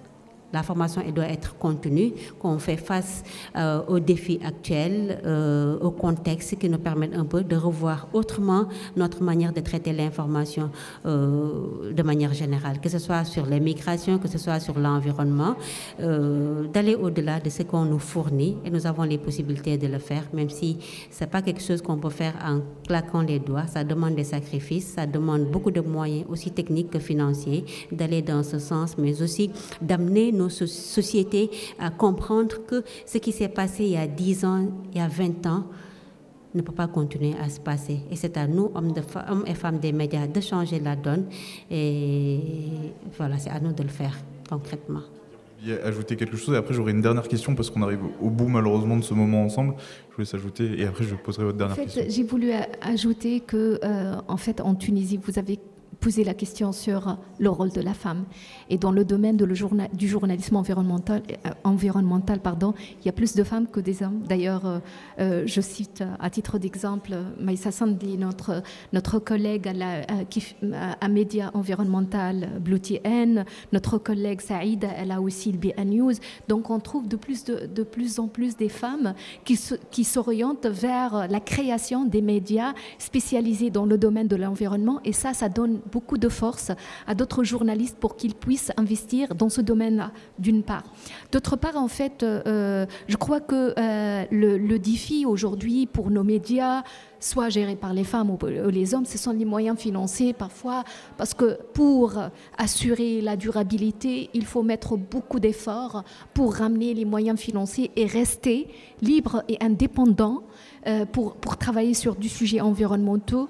La formation, elle doit être contenue, qu'on fait face aux défis actuels, au contexte qui nous permettent un peu de revoir autrement notre manière de traiter l'information de manière générale, que ce soit sur les migrations, que ce soit sur l'environnement, d'aller au-delà de ce qu'on nous fournit, et nous avons les possibilités de le faire, même si ce n'est pas quelque chose qu'on peut faire en claquant les doigts. Ça demande des sacrifices, ça demande beaucoup de moyens, aussi techniques que financiers, d'aller dans ce sens, mais aussi d'amener nos sociétés à comprendre que ce qui s'est passé il y a 10 ans, il y a 20 ans, ne peut pas continuer à se passer. Et c'est à nous, hommes et femmes des médias, de changer la donne. Et voilà, c'est à nous de le faire concrètement. Ajouter quelque chose, et après j'aurai une dernière question parce qu'on arrive au bout malheureusement de ce moment ensemble. Je voulais s'ajouter et après je poserai votre dernière question. J'ai voulu ajouter que en fait en Tunisie vous avez posé la question sur le rôle de la femme, et dans le domaine du journalisme environnemental, il y a plus de femmes que des hommes. D'ailleurs, je cite à titre d'exemple Maïssa Sandli, notre collègue à Média Environnemental Blue TN, notre collègue Saïda, elle a aussi le BA News. Donc on trouve de plus en plus des femmes qui s'orientent vers la création des médias spécialisés dans le domaine de l'environnement, et ça donne beaucoup de force à d'autres journalistes pour qu'ils puissent investir dans ce domaine-là, d'une part. D'autre part, en fait, je crois que le défi aujourd'hui pour nos médias, soit gérés par les femmes ou les hommes, ce sont les moyens financiers parfois, parce que pour assurer la durabilité, il faut mettre beaucoup d'efforts pour ramener les moyens financiers et rester libre et indépendant pour travailler sur du sujet environnementaux.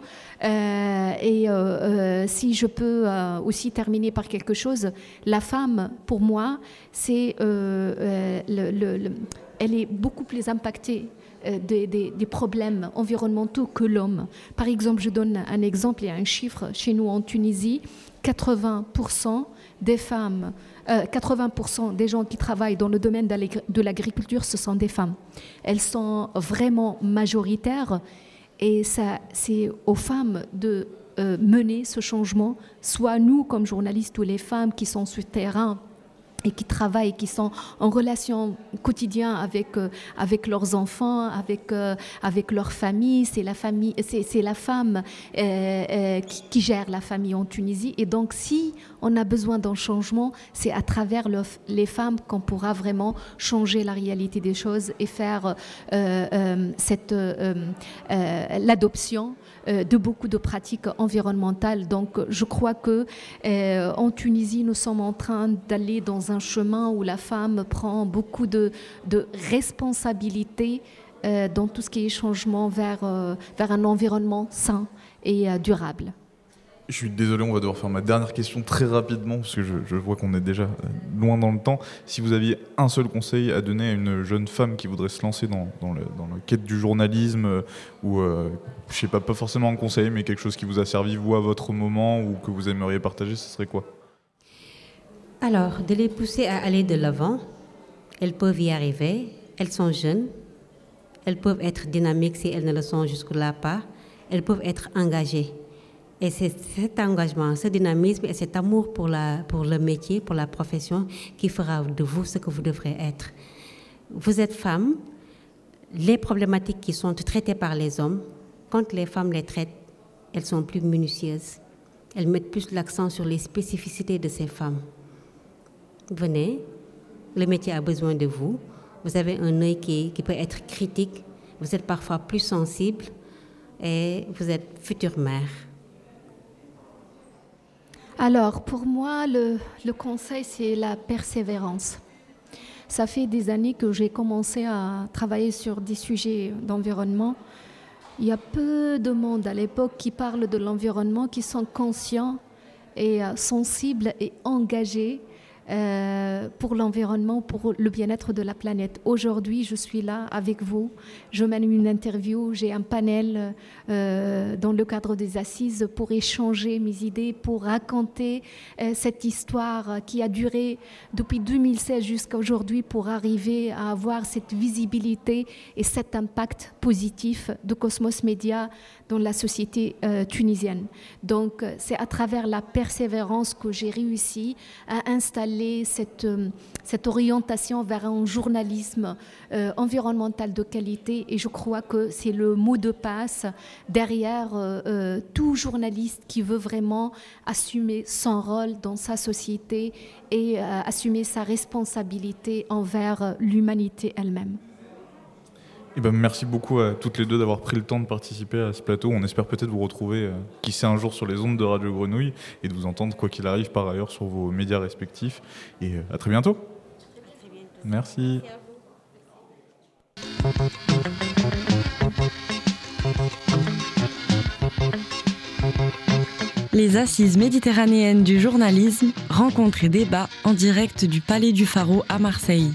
Si je peux aussi terminer par quelque chose, la femme, pour moi, elle est beaucoup plus impactée des problèmes environnementaux que l'homme. Par exemple, je donne un exemple et un chiffre. Chez nous en Tunisie, 80% des femmes, 80% des gens qui travaillent dans le domaine de l'agriculture, ce sont des femmes. Elles sont vraiment majoritaires, et c'est aux femmes de mener ce changement, soit nous comme journalistes ou les femmes qui sont sur le terrain et qui travaillent, qui sont en relation quotidienne avec leurs enfants, avec leur famille. C'est la femme qui gère la famille en Tunisie. Et donc, si on a besoin d'un changement, c'est à travers les femmes qu'on pourra vraiment changer la réalité des choses et faire l'adoption de beaucoup de pratiques environnementales. Donc, je crois que en Tunisie, nous sommes en train d'aller dans un chemin où la femme prend beaucoup de responsabilités dans tout ce qui est changement vers un environnement sain et durable. Je suis désolé, on va devoir faire ma dernière question très rapidement parce que je vois qu'on est déjà loin dans le temps. Si vous aviez un seul conseil à donner à une jeune femme qui voudrait se lancer dans la quête du journalisme ou, je sais pas forcément un conseil, mais quelque chose qui vous a servi, vous, à votre moment ou que vous aimeriez partager, ce serait quoi ? Alors, de les pousser à aller de l'avant. Elles peuvent y arriver. Elles sont jeunes. Elles peuvent être dynamiques si elles ne le sont jusque-là pas. Elles peuvent être engagées. Et c'est cet engagement, ce dynamisme et cet amour pour le métier, pour la profession, qui fera de vous ce que vous devrez être. Vous êtes femme. Les problématiques qui sont traitées par les hommes, quand les femmes les traitent, elles sont plus minutieuses. Elles mettent plus l'accent sur les spécificités de ces femmes. Venez, le métier a besoin de vous. Vous avez un œil qui peut être critique. Vous êtes parfois plus sensible et vous êtes future mère. Alors, pour moi, le conseil, c'est la persévérance. Ça fait des années que j'ai commencé à travailler sur des sujets d'environnement. Il y a peu de monde à l'époque qui parle de l'environnement, qui sont conscients et sensibles et engagés pour l'environnement, pour le bien-être de la planète. Aujourd'hui, je suis là avec vous. Je mène une interview, j'ai un panel dans le cadre des assises pour échanger mes idées, pour raconter cette histoire qui a duré depuis 2016 jusqu'à aujourd'hui pour arriver à avoir cette visibilité et cet impact positif de Cosmos Média dans la société tunisienne. Donc, c'est à travers la persévérance que j'ai réussi à installer signaler cette orientation vers un journalisme environnemental de qualité, et je crois que c'est le mot de passe derrière tout journaliste qui veut vraiment assumer son rôle dans sa société et assumer sa responsabilité envers l'humanité elle-même. Eh ben, merci beaucoup à toutes les deux d'avoir pris le temps de participer à ce plateau. On espère peut-être vous retrouver, qui sait, un jour sur les ondes de Radio Grenouille et de vous entendre, quoi qu'il arrive, par ailleurs, sur vos médias respectifs. Et à très bientôt. Merci. Les Assises méditerranéennes du journalisme, rencontres et débats en direct du Palais du Pharo à Marseille.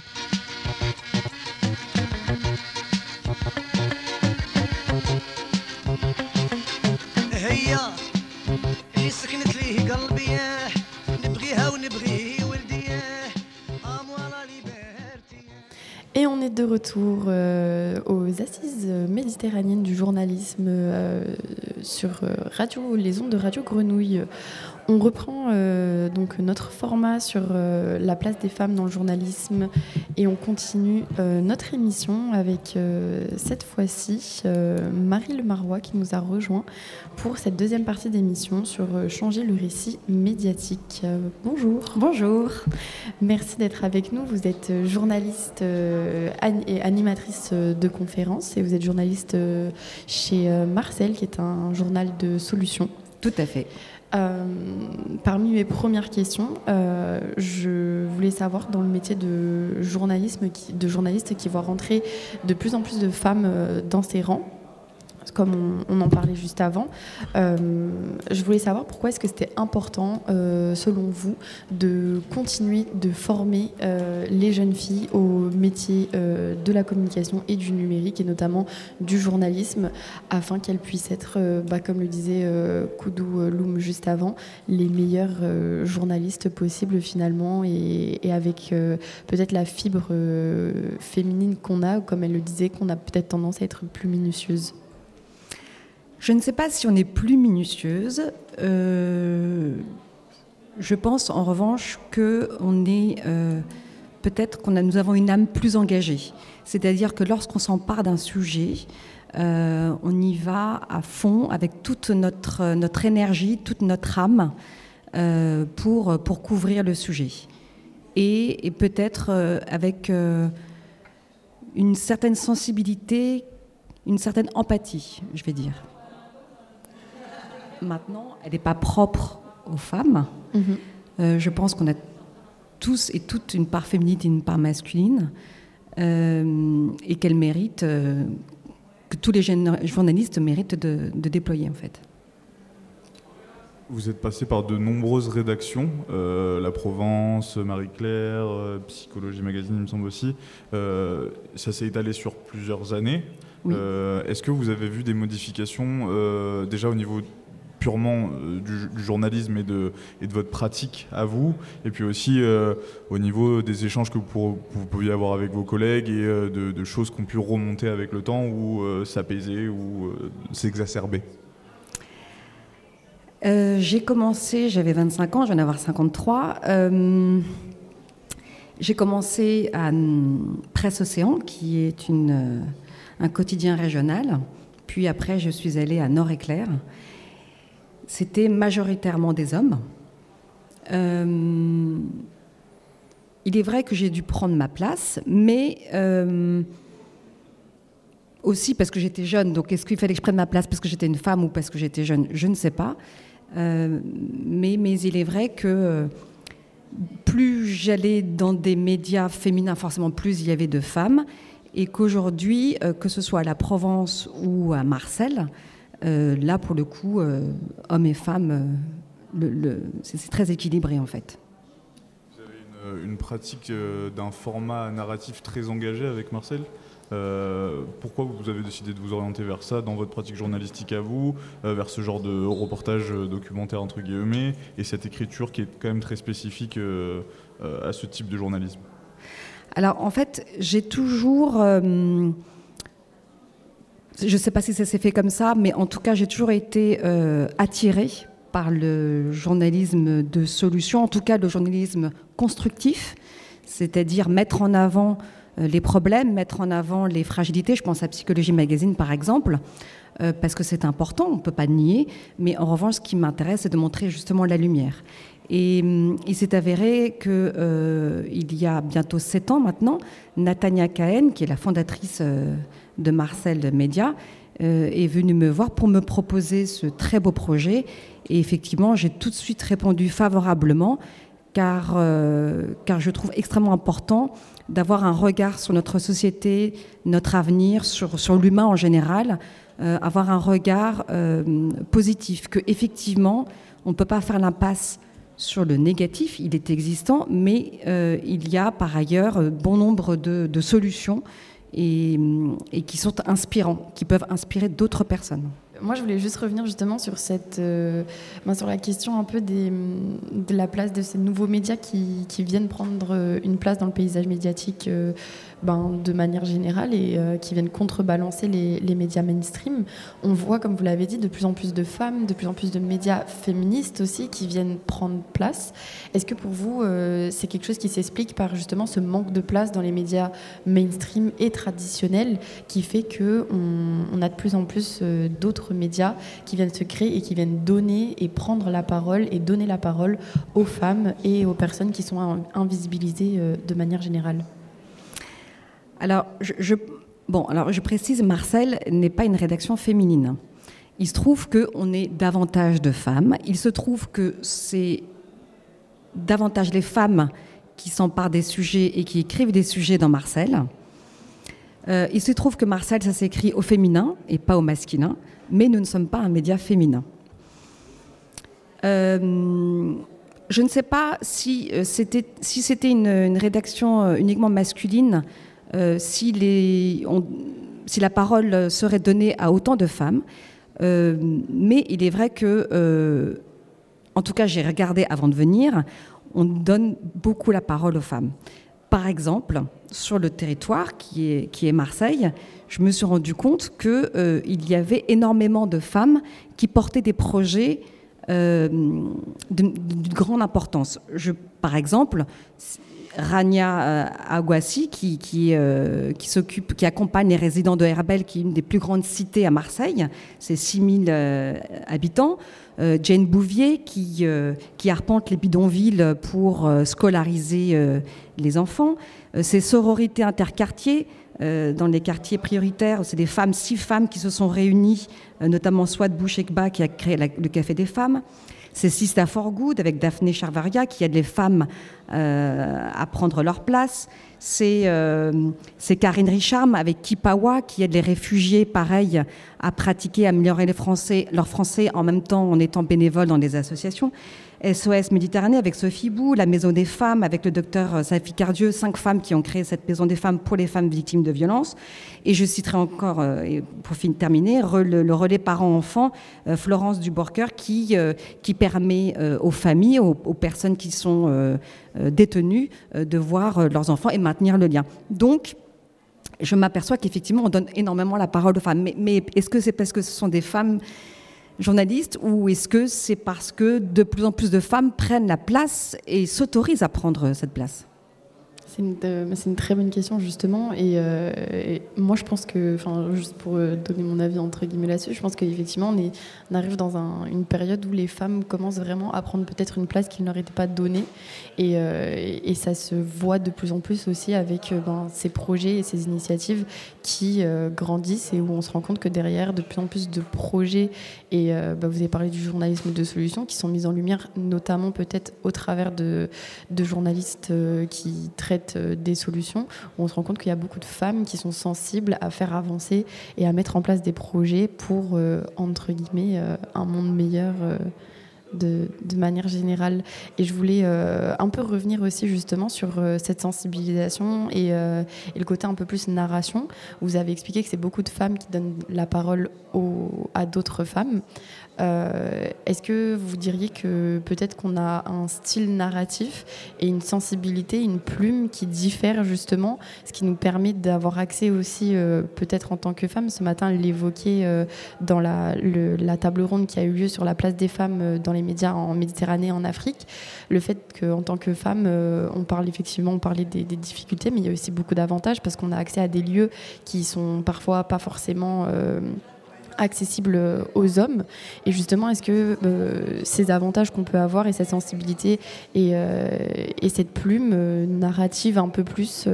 Et on est de retour aux Assises méditerranéennes du journalisme sur les ondes de Radio Grenouille. On reprend donc notre format sur la place des femmes dans le journalisme et on continue notre émission avec cette fois-ci Marie Le Marois qui nous a rejoint pour cette deuxième partie d'émission sur changer le récit médiatique. Bonjour. Bonjour. Merci d'être avec nous. Vous êtes journaliste et animatrice de conférences et vous êtes journaliste chez Marcel qui est un journal de solutions. Tout à fait. Parmi mes premières questions, je voulais savoir dans le métier de journaliste qui voit rentrer de plus en plus de femmes dans ses rangs, comme on en parlait juste avant, je voulais savoir pourquoi est-ce que c'était important, selon vous, de continuer de former les jeunes filles au métier de la communication et du numérique, et notamment du journalisme, afin qu'elles puissent être, comme le disait Koudou Loum juste avant, les meilleures journalistes possibles finalement, et avec peut-être la fibre féminine qu'on a, ou comme elle le disait, qu'on a peut-être tendance à être plus minutieuse. Je ne sais pas si on est plus minutieuse. Je pense en revanche que nous avons une âme plus engagée. C'est-à-dire que lorsqu'on s'empare d'un sujet, on y va à fond avec toute notre énergie, toute notre âme pour couvrir le sujet. Et peut-être avec une certaine sensibilité, une certaine empathie, je vais dire. Maintenant, elle n'est pas propre aux femmes. Je pense qu'on a tous et toutes une part féminine et une part masculine, et qu'elle mérite, que tous les journalistes méritent de déployer en fait. Vous êtes passé par de nombreuses rédactions, La Provence, Marie-Claire, Psychologie Magazine, il me semble aussi. Ça s'est étalé sur plusieurs années. Oui. Est-ce que vous avez vu des modifications déjà au niveau purement du journalisme et de votre pratique à vous, et puis aussi au niveau des échanges que vous pouviez avoir avec vos collègues et de choses qui ont pu remonter avec le temps ou s'apaiser ou s'exacerber? J'ai commencé, j'avais 25 ans, je viens d'avoir 53. J'ai commencé à Presse Océan, qui est un quotidien régional. Puis après, je suis allée à Nord-Éclair. C'était majoritairement des hommes. Il est vrai que j'ai dû prendre ma place, mais aussi parce que j'étais jeune. Donc, est-ce qu'il fallait que je prenne ma place parce que j'étais une femme ou parce que j'étais jeune? Je ne sais pas. Mais il est vrai que plus j'allais dans des médias féminins, forcément plus il y avait de femmes. Et qu'aujourd'hui, que ce soit à la Provence ou à Marcel, là, pour le coup, hommes et femmes, c'est très équilibré, en fait. Vous avez une pratique d'un format narratif très engagé avec Marcel. Pourquoi vous avez décidé de vous orienter vers ça dans votre pratique journalistique à vous, vers ce genre de reportage documentaire, entre guillemets, et cette écriture qui est quand même très spécifique à ce type de journalisme? Alors, en fait, j'ai toujours... je ne sais pas si ça s'est fait comme ça, mais en tout cas, j'ai toujours été attirée par le journalisme de solution, en tout cas le journalisme constructif, c'est-à-dire mettre en avant les problèmes, mettre en avant les fragilités. Je pense à Psychologie Magazine, par exemple, parce que c'est important, on ne peut pas nier. Mais en revanche, ce qui m'intéresse, c'est de montrer justement la lumière. Et il s'est avéré qu'il y a bientôt 7 ans maintenant, Natania Cahen, qui est la fondatrice de Marcel Média, est venue me voir pour me proposer ce très beau projet. Et effectivement, j'ai tout de suite répondu favorablement, car je trouve extrêmement important d'avoir un regard sur notre société, notre avenir, sur l'humain en général, avoir un regard positif, qu'effectivement, on ne peut pas faire l'impasse sur le négatif, il est existant, mais il y a par ailleurs bon nombre de solutions et qui sont inspirants, qui peuvent inspirer d'autres personnes. Moi, je voulais juste revenir justement sur sur la question un peu de la place de ces nouveaux médias qui viennent prendre une place dans le paysage médiatique de manière générale et qui viennent contrebalancer les médias mainstream. On voit, comme vous l'avez dit, de plus en plus de femmes, de plus en plus de médias féministes aussi qui viennent prendre place. Est-ce que pour vous, c'est quelque chose qui s'explique par justement ce manque de place dans les médias mainstream et traditionnels qui fait qu'on a de plus en plus d'autres médias qui viennent se créer et qui viennent donner et prendre la parole et donner la parole aux femmes et aux personnes qui sont invisibilisées de manière générale? Alors, je précise, Marcel n'est pas une rédaction féminine. Il se trouve qu'on est davantage de femmes. Il se trouve que c'est davantage les femmes qui s'emparent des sujets et qui écrivent des sujets dans Marcel. Il se trouve que Marcel, ça s'écrit au féminin et pas au masculin, mais nous ne sommes pas un média féminin. Je ne sais pas si c'était une rédaction uniquement masculine, si la parole serait donnée à autant de femmes. Mais il est vrai que, en tout cas, j'ai regardé avant de venir, on donne beaucoup la parole aux femmes. Par exemple, sur le territoire qui est Marseille, je me suis rendu compte qu'il y avait énormément de femmes qui portaient des projets d'une grande importance. Par exemple, Rania Aguassi, qui accompagne les résidents de Herbel, qui est une des plus grandes cités à Marseille, c'est 6000 habitants. Jane Bouvier, qui arpente les bidonvilles pour scolariser les enfants. Ces sororités interquartiers, dans les quartiers prioritaires, c'est 6 femmes qui se sont réunies, notamment Swat Bouchekba, qui a créé le Café des femmes. C'est Sista for Good avec Daphné Charvaria qui aide les femmes à prendre leur place. C'est Karine Richard avec Kipawa qui aide les réfugiés, pareil, à pratiquer, à améliorer leur français en même temps en étant bénévole dans des associations. SOS Méditerranée avec Sophie Bou, la Maison des Femmes avec le docteur Safi Cardieu, 5 femmes qui ont créé cette Maison des Femmes pour les femmes victimes de violences. Et je citerai encore, pour terminer, le relais parents-enfants, Florence Duborker, qui permet aux familles, aux personnes qui sont détenues, de voir leurs enfants et maintenir le lien. Donc, je m'aperçois qu'effectivement, on donne énormément la parole aux femmes. Mais est-ce que c'est parce que ce sont des femmes journalistes ou est-ce que c'est parce que de plus en plus de femmes prennent la place et s'autorisent à prendre cette place ? C'est une très bonne question justement et moi je pense que, juste pour donner mon avis entre guillemets là-dessus, je pense qu'effectivement on arrive dans une période où les femmes commencent vraiment à prendre peut-être une place qui ne leur était pas donnée et ça se voit de plus en plus aussi avec ces projets et ces initiatives qui grandissent et où on se rend compte que derrière de plus en plus de projets et vous avez parlé du journalisme de solutions qui sont mis en lumière notamment peut-être au travers de journalistes qui traitent des solutions, où on se rend compte qu'il y a beaucoup de femmes qui sont sensibles à faire avancer et à mettre en place des projets pour, entre guillemets, un monde meilleur de manière générale. Et je voulais un peu revenir aussi justement sur cette sensibilisation et le côté un peu plus narration. Vous avez expliqué que c'est beaucoup de femmes qui donnent la parole à d'autres femmes. Est-ce que vous diriez que peut-être qu'on a un style narratif et une sensibilité, une plume qui diffère justement, ce qui nous permet d'avoir accès aussi, peut-être en tant que femme, ce matin elle l'évoquait dans la table ronde qui a eu lieu sur la place des femmes dans les médias en Méditerranée, en Afrique, le fait qu'en tant que femme, on parlait des difficultés, mais il y a aussi beaucoup d'avantages parce qu'on a accès à des lieux qui sont parfois pas forcément accessible aux hommes. Et justement, est-ce que ces avantages qu'on peut avoir et cette sensibilité et cette plume narrative un peu plus,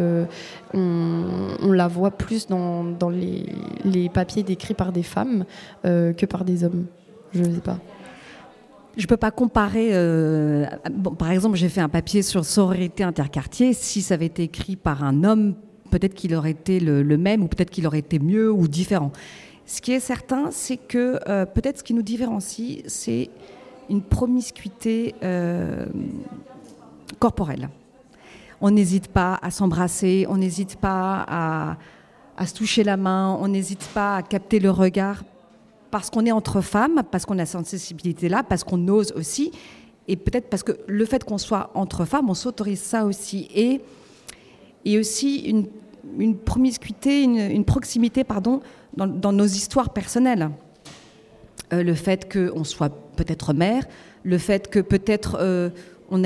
on la voit plus dans les papiers décrits par des femmes que par des hommes? Je ne sais pas. Je ne peux pas comparer. Par exemple, j'ai fait un papier sur sororité interquartier. Si ça avait été écrit par un homme, peut-être qu'il aurait été le même, ou peut-être qu'il aurait été mieux ou différent. Ce qui est certain, c'est que peut-être ce qui nous différencie, c'est une promiscuité corporelle. On n'hésite pas à s'embrasser, on n'hésite pas à se toucher la main, on n'hésite pas à capter le regard, parce qu'on est entre femmes, parce qu'on a cette sensibilité-là, parce qu'on ose aussi, et peut-être parce que le fait qu'on soit entre femmes, on s'autorise ça aussi, et aussi une promiscuité, une proximité, dans nos histoires personnelles. Le fait qu'on soit peut-être mère, le fait que peut-être on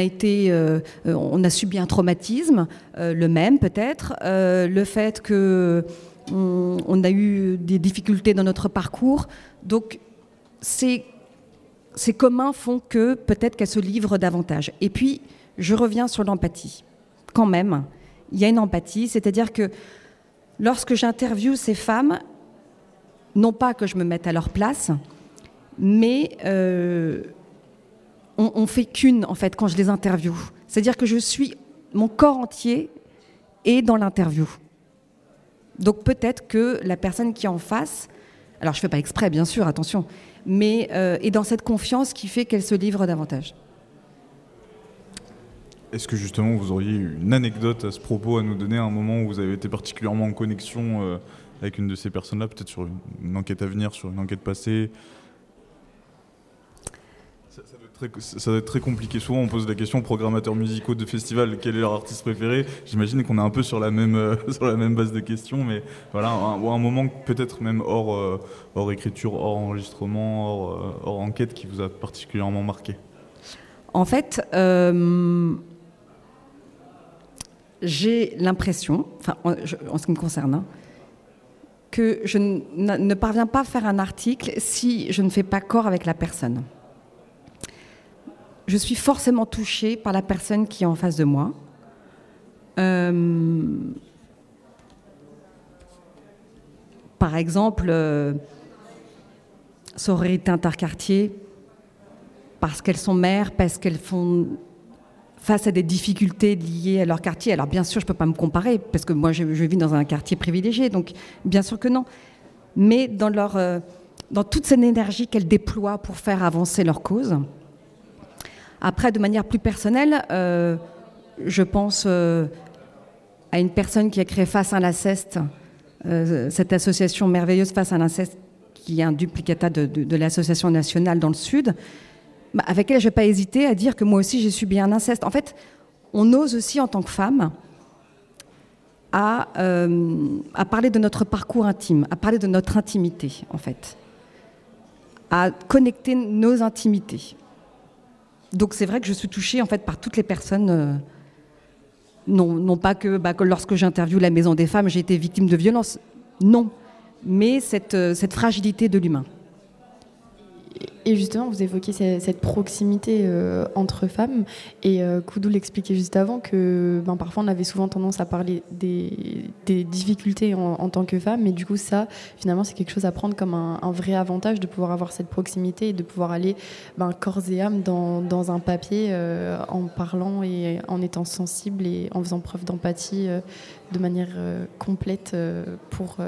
a subi un traumatisme, le même peut-être, le fait qu'on a eu des difficultés dans notre parcours. Donc, ces communs font que peut-être qu'elle se livre davantage. Et puis, je reviens sur l'empathie. Quand même, il y a une empathie, c'est-à-dire que lorsque j'interviewe ces femmes, non pas que je me mette à leur place, mais on fait qu'une, en fait, quand je les interviewe. C'est-à-dire que mon corps entier est dans l'interview. Donc peut-être que la personne qui est en face, alors je ne fais pas exprès, bien sûr, attention, mais est dans cette confiance qui fait qu'elle se livre davantage. Est-ce que justement vous auriez une anecdote à ce propos à nous donner à un moment où vous avez été particulièrement en connexion avec une de ces personnes-là, peut-être sur une enquête à venir, sur une enquête passée? Ça doit être très compliqué. Souvent on pose la question aux programmateurs musicaux de festivals, quel est leur artiste préféré? J'imagine qu'on est un peu sur la même base de questions, mais voilà, un moment peut-être même hors écriture, hors enregistrement, hors enquête qui vous a particulièrement marqué. En fait, j'ai l'impression, en ce qui me concerne, que je ne parviens pas à faire un article si je ne fais pas corps avec la personne. Je suis forcément touchée par la personne qui est en face de moi. Par exemple, sororité interquartier, parce qu'elles sont mères, parce qu'elles font face à des difficultés liées à leur quartier. Alors bien sûr, je ne peux pas me comparer, parce que moi, je vis dans un quartier privilégié, donc bien sûr que non. Mais dans toute cette énergie qu'elles déploient pour faire avancer leur cause. Après, de manière plus personnelle, je pense à une personne qui a créé Face à l'inceste, cette association merveilleuse Face à l'inceste, qui est un duplicata de l'association nationale dans le Sud, avec elle, je ne vais pas hésiter à dire que moi aussi, j'ai subi un inceste. En fait, on ose aussi, en tant que femme, à parler de notre parcours intime, à parler de notre intimité, en fait, à connecter nos intimités. Donc c'est vrai que je suis touchée, en fait, par toutes les personnes, non pas que lorsque j'interviewe la Maison des Femmes, j'ai été victime de violence, non, mais cette fragilité de l'humain. Et justement, vous évoquez cette proximité entre femmes, et Koudou l'expliquait juste avant que parfois on avait souvent tendance à parler des difficultés en tant que femme, mais du coup ça, finalement, c'est quelque chose à prendre comme un vrai avantage de pouvoir avoir cette proximité et de pouvoir aller corps et âme dans un papier en parlant et en étant sensible et en faisant preuve d'empathie de manière complète pour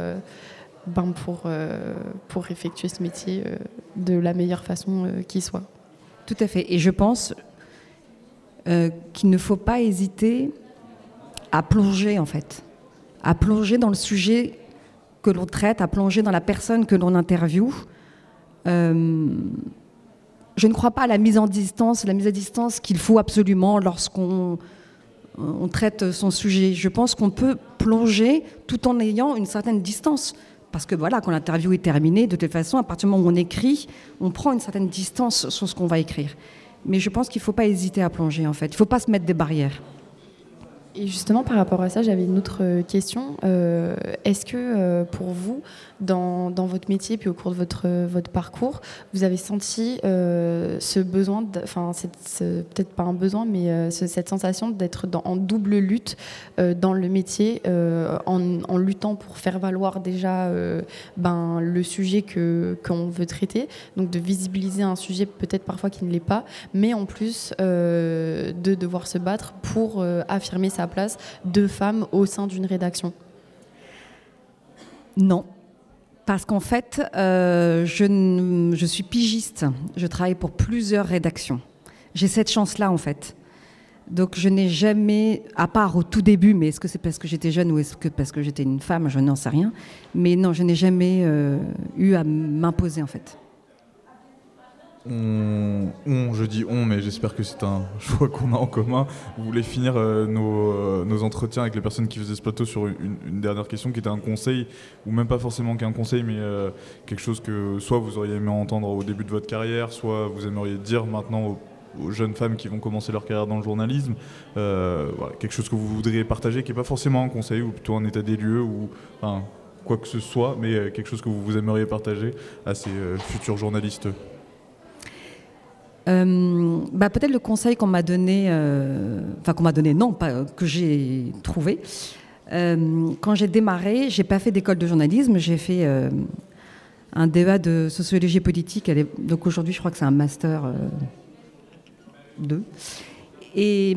effectuer ce métier de la meilleure façon qui soit. Tout à fait. Et je pense qu'il ne faut pas hésiter à plonger, en fait. À plonger dans le sujet que l'on traite, à plonger dans la personne que l'on interviewe, Je ne crois pas à la mise à distance qu'il faut absolument lorsqu'on traite son sujet. Je pense qu'on peut plonger tout en ayant une certaine distance. Parce que voilà, quand l'interview est terminée, de toute façon, à partir du moment où on écrit, on prend une certaine distance sur ce qu'on va écrire. Mais je pense qu'il ne faut pas hésiter à plonger, en fait. Il ne faut pas se mettre des barrières. Et justement, par rapport à ça, j'avais une autre question. Est-ce que pour vous, dans votre métier, puis au cours de votre parcours, vous avez senti ce besoin, peut-être pas un besoin, mais cette sensation d'être en double lutte dans le métier, en luttant pour faire valoir déjà le sujet qu'on veut traiter, donc de visibiliser un sujet peut-être parfois qui ne l'est pas, mais en plus de devoir se battre pour affirmer sa place de femme au sein d'une rédaction? Non, parce qu'en fait, je suis pigiste. Je travaille pour plusieurs rédactions. J'ai cette chance-là, en fait. Donc, je n'ai jamais, à part au tout début, mais est-ce que c'est parce que j'étais jeune ou est-ce que parce que j'étais une femme, je n'en sais rien. Mais non, je n'ai jamais eu à m'imposer, en fait. Je dis on, mais j'espère que c'est un choix qu'on a en commun. Vous voulez finir nos entretiens avec les personnes qui faisaient ce plateau sur une dernière question qui était un conseil, ou même pas forcément qu'un conseil, mais quelque chose que soit vous auriez aimé entendre au début de votre carrière, soit vous aimeriez dire maintenant aux jeunes femmes qui vont commencer leur carrière dans le journalisme, voilà, quelque chose que vous voudriez partager, qui n'est pas forcément un conseil, ou plutôt un état des lieux, ou quoi que ce soit, mais quelque chose que vous aimeriez partager à ces futurs journalistes. Peut-être le conseil qu'on m'a donné, que j'ai trouvé. Quand j'ai démarré, j'ai pas fait d'école de journalisme, j'ai fait un DEA de sociologie politique. Donc aujourd'hui, je crois que c'est un master 2. Et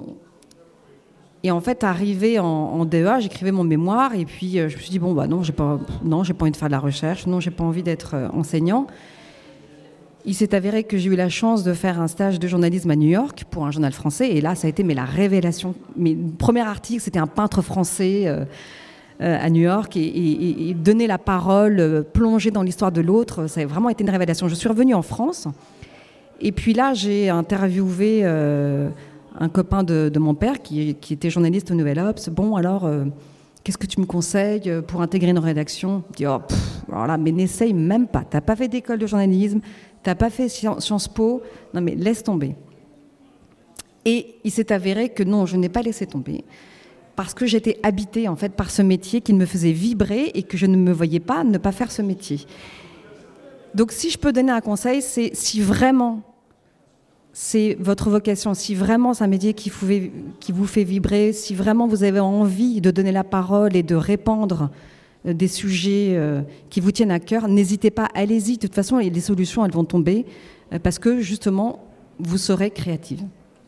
en fait, arrivé en DEA, j'écrivais mon mémoire et puis je me suis dit non, j'ai pas envie de faire de la recherche, non, j'ai pas envie d'être enseignant. Il s'est avéré que j'ai eu la chance de faire un stage de journalisme à New York pour un journal français. Et là, ça a été la révélation. Mes premiers articles, c'était un peintre français à New York. Et donner la parole, plonger dans l'histoire de l'autre, ça a vraiment été une révélation. Je suis revenue en France. Et puis là, j'ai interviewé un copain de mon père qui était journaliste au Nouvel Obs. Bon, alors, qu'est-ce que tu me conseilles pour intégrer une rédaction ? Je dis, alors là, mais n'essaye même pas. Tu n'as pas fait d'école de journalisme. T'as pas fait Sciences Po, non mais laisse tomber. Et il s'est avéré que non, je n'ai pas laissé tomber, parce que j'étais habitée en fait par ce métier qui me faisait vibrer et que je ne me voyais pas ne pas faire ce métier. Donc si je peux donner un conseil, c'est si vraiment c'est votre vocation, si vraiment c'est un métier qui vous fait vibrer, si vraiment vous avez envie de donner la parole et de répandre des sujets qui vous tiennent à cœur, n'hésitez pas, allez-y. De toute façon, les solutions, elles vont tomber parce que, justement, vous serez créative.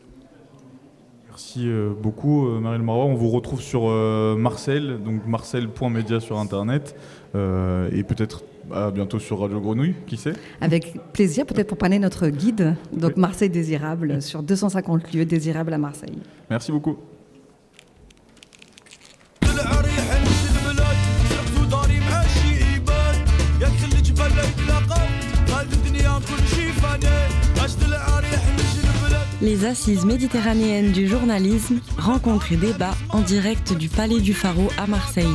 Merci beaucoup, Marie Le Marois. On vous retrouve sur Marcel, donc marcel.media sur Internet, et peut-être bientôt sur Radio Grenouille, qui sait ? Avec plaisir, peut-être pour parler notre guide, donc oui. Marseille désirable, sur 250 lieux désirables à Marseille. Merci beaucoup. Les Assises méditerranéennes du journalisme, rencontres et débats en direct du Palais du Pharo à Marseille.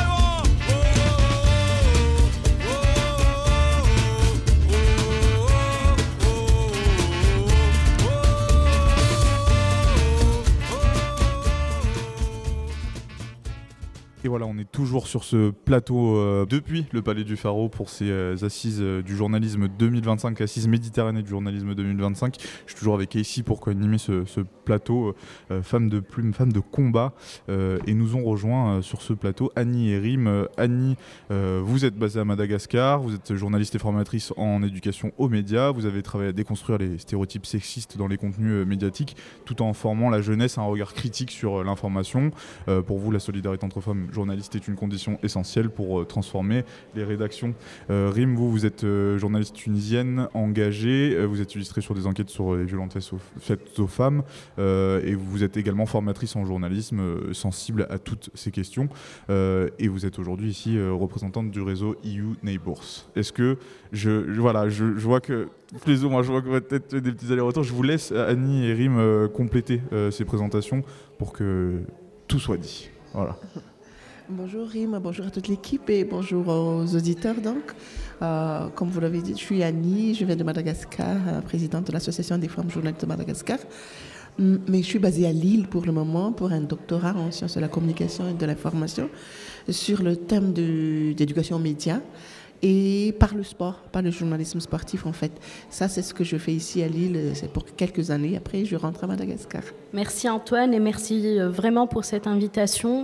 Et voilà, on est toujours sur ce plateau depuis le Palais du Pharo pour ces assises du journalisme 2025, assises méditerranéennes du journalisme 2025. Je suis toujours avec Casey pour co-animer ce plateau, femme de plume, femme de combat. Et nous ont rejoint sur ce plateau Annie et Rim. Annie, vous êtes basée à Madagascar, vous êtes journaliste et formatrice en éducation aux médias. Vous avez travaillé à déconstruire les stéréotypes sexistes dans les contenus médiatiques, tout en formant la jeunesse à un regard critique sur l'information. Pour vous, la solidarité entre femmes, journaliste est une condition essentielle pour transformer les rédactions. Rim, vous êtes journaliste tunisienne engagée, vous êtes illustrée sur des enquêtes sur les violences faites aux femmes et vous êtes également formatrice en journalisme sensible à toutes ces questions et vous êtes aujourd'hui ici représentante du réseau EU Neighbours. Est-ce que je vois que plus ou moins, je vois que peut-être des petits allers-retours. Je vous laisse, Annie et Rim, compléter ces présentations pour que tout soit dit. Voilà. Bonjour Rim, bonjour à toute l'équipe et bonjour aux auditeurs. Donc, comme vous l'avez dit, je suis Annie, je viens de Madagascar, présidente de l'Association des femmes journalistes de Madagascar. Mais je suis basée à Lille pour le moment pour un doctorat en sciences de la communication et de l'information sur le thème d'éducation aux médias. Et par le sport, par le journalisme sportif en fait. Ça, c'est ce que je fais ici à Lille, c'est pour quelques années. Après, je rentre à Madagascar. Merci Antoine et merci vraiment pour cette invitation.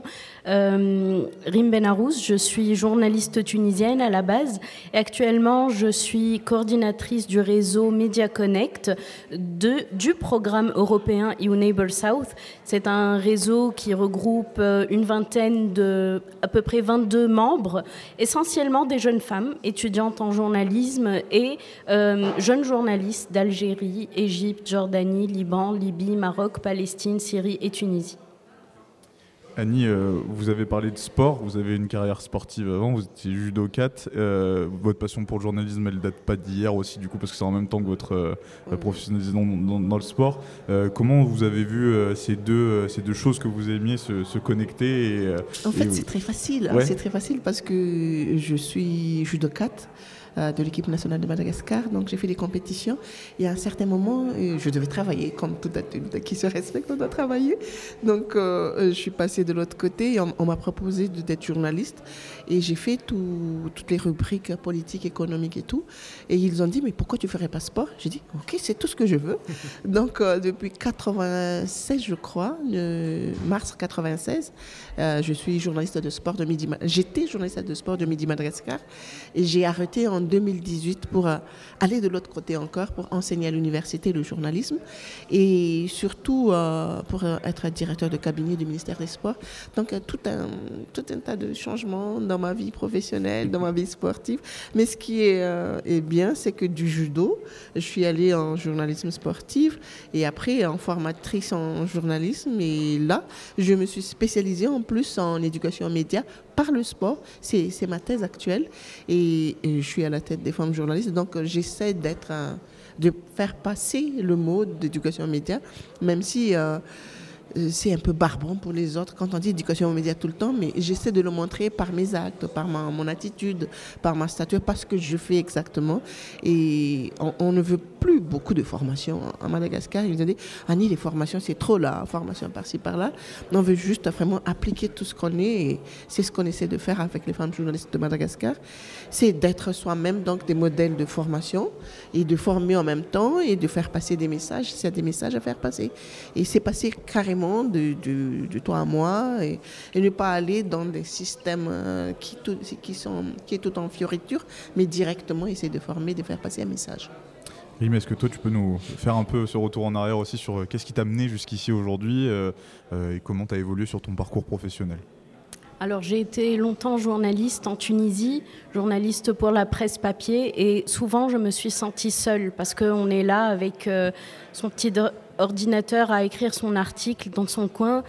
Rim Benarous, je suis journaliste tunisienne à la base et actuellement je suis coordinatrice du réseau Media Connect du programme européen EU Neighbours South. C'est un réseau qui regroupe une vingtaine à peu près 22 membres, essentiellement des jeunes femmes étudiantes en journalisme et jeunes journalistes d'Algérie, Égypte, Jordanie, Liban, Libye, Maroc, Palestine, Syrie et Tunisie. Annie, vous avez parlé de sport, vous avez une carrière sportive avant, vous étiez judokate. Votre passion pour le journalisme, elle ne date pas d'hier aussi, du coup, parce que c'est en même temps que votre professionnalisation dans le sport. Comment vous avez vu ces deux choses que vous aimiez se connecter En fait, c'est très facile. Ouais. C'est très facile parce que je suis judokate de l'équipe nationale de Madagascar, donc j'ai fait des compétitions et à un certain moment je devais travailler comme tout adulte qui se respecte, on doit travailler, donc je suis passée de l'autre côté et on m'a proposé d'être journaliste et j'ai fait toutes les rubriques politiques, économiques et tout, et ils ont dit mais pourquoi tu ferais pas sport? J'ai dit ok, c'est tout ce que je veux. Donc depuis 96 je crois, mars 96, je suis journaliste de sport de Midi. J'étais journaliste de sport de Midi Madagascar et j'ai arrêté en 2018 pour aller de l'autre côté encore, pour enseigner à l'université le journalisme et surtout pour être directeur de cabinet du ministère des Sports. Donc tout un tas de changements dans ma vie professionnelle, dans ma vie sportive. Mais ce qui est bien, c'est que du judo, je suis allée en journalisme sportif et après en formatrice en journalisme. Et là, je me suis spécialisée en plus en éducation aux médias par le sport. C'est ma thèse actuelle et je suis à la tête des femmes journalistes. Donc j'essaie de faire passer le mot d'éducation aux médias, même si c'est un peu barbant pour les autres quand on dit éducation aux médias tout le temps, mais j'essaie de le montrer par mes actes, par mon attitude, par ma stature, parce que je fais exactement. Et on ne veut plus beaucoup de formations à Madagascar. Ils ont dit Annie, les formations c'est trop là, formation par-ci par-là. On veut juste vraiment appliquer tout ce qu'on est, et c'est ce qu'on essaie de faire avec les femmes journalistes de Madagascar. C'est d'être soi-même, donc des modèles de formation, et de former en même temps, et de faire passer des messages, s'il y a des messages à faire passer. Et c'est passer carrément de toi à moi et ne pas aller dans des systèmes qui est tout en fioriture, mais directement essayer de former, de faire passer un message. Oui, mais est-ce que toi tu peux nous faire un peu ce retour en arrière aussi sur qu'est-ce qui t'a amené jusqu'ici aujourd'hui et comment tu as évolué sur ton parcours professionnel? Alors j'ai été longtemps journaliste en Tunisie, journaliste pour la presse papier, et souvent je me suis sentie seule parce qu'on est là avec son petit ordinateur à écrire son article dans son coin.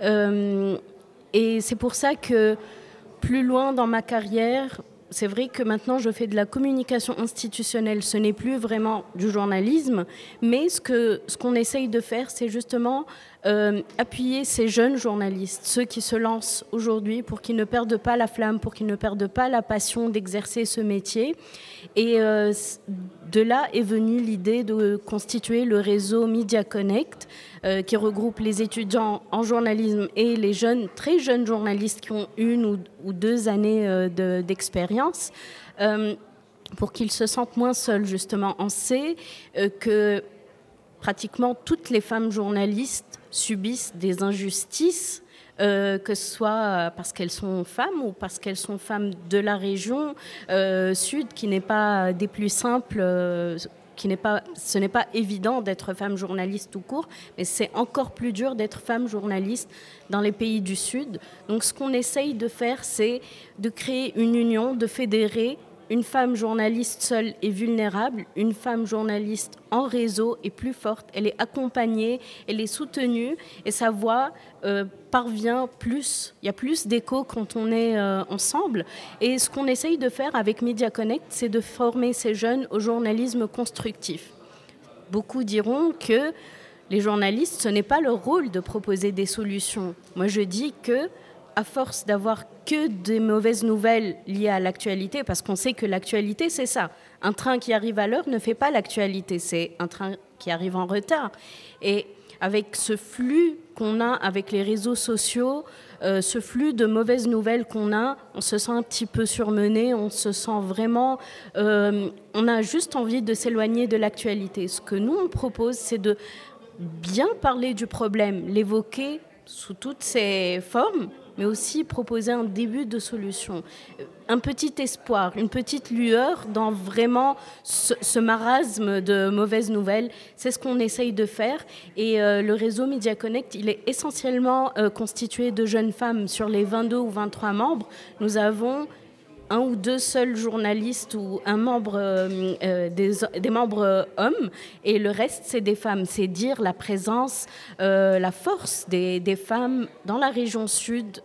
Et c'est pour ça que plus loin dans ma carrière, c'est vrai que maintenant je fais de la communication institutionnelle. Ce n'est plus vraiment du journalisme, mais ce qu'on essaye de faire, c'est justement appuyer ces jeunes journalistes, ceux qui se lancent aujourd'hui pour qu'ils ne perdent pas la flamme, pour qu'ils ne perdent pas la passion d'exercer ce métier. Et de là est venue l'idée de constituer le réseau Media Connect, qui regroupe les étudiants en journalisme et les très jeunes journalistes qui ont 1 ou 2 années d'expérience, pour qu'ils se sentent moins seuls, justement. On sait que pratiquement toutes les femmes journalistes subissent des injustices, que ce soit parce qu'elles sont femmes ou parce qu'elles sont femmes de la région sud, qui n'est pas des plus simples ce n'est pas évident d'être femme journaliste tout court, mais c'est encore plus dur d'être femme journaliste dans les pays du Sud. Donc ce qu'on essaye de faire, c'est de créer une union, de fédérer une femme journaliste seule et vulnérable, une femme journaliste en réseau est plus forte, elle est accompagnée, elle est soutenue et sa voix parvient plus, il y a plus d'écho quand on est ensemble. Et ce qu'on essaye de faire avec Media Connect, c'est de former ces jeunes au journalisme constructif. Beaucoup diront que les journalistes, ce n'est pas leur rôle de proposer des solutions. Moi, je dis que à force d'avoir que des mauvaises nouvelles liées à l'actualité, parce qu'on sait que l'actualité, c'est ça. Un train qui arrive à l'heure ne fait pas l'actualité, c'est un train qui arrive en retard. Et avec ce flux qu'on a avec les réseaux sociaux, ce flux de mauvaises nouvelles qu'on a, on se sent un petit peu surmené, on se sent vraiment... on a juste envie de s'éloigner de l'actualité. Ce que nous, on propose, c'est de bien parler du problème, l'évoquer sous toutes ses formes, mais aussi proposer un début de solution, un petit espoir, une petite lueur dans vraiment ce marasme de mauvaises nouvelles. C'est ce qu'on essaye de faire. Et le réseau Media Connect, il est essentiellement constitué de jeunes femmes. Sur les 22 ou 23 membres, nous avons un ou deux seuls journalistes ou un membre, des membres hommes, et le reste, c'est des femmes. C'est dire la présence, la force des femmes dans la région sud,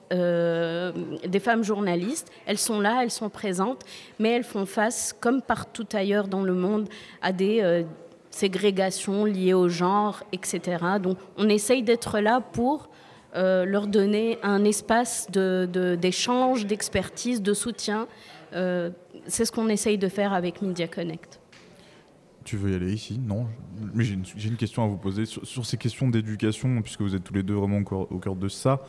des femmes journalistes. Elles sont là, elles sont présentes, mais elles font face, comme partout ailleurs dans le monde, à des ségrégations liées au genre, etc. Donc, on essaye d'être là pour leur donner un espace d'échange, d'expertise, de soutien. C'est ce qu'on essaye de faire avec Media Connect. Tu veux y aller ici ? Non. Mais j'ai une question à vous poser sur ces questions d'éducation, puisque vous êtes tous les deux vraiment au cœur de ça.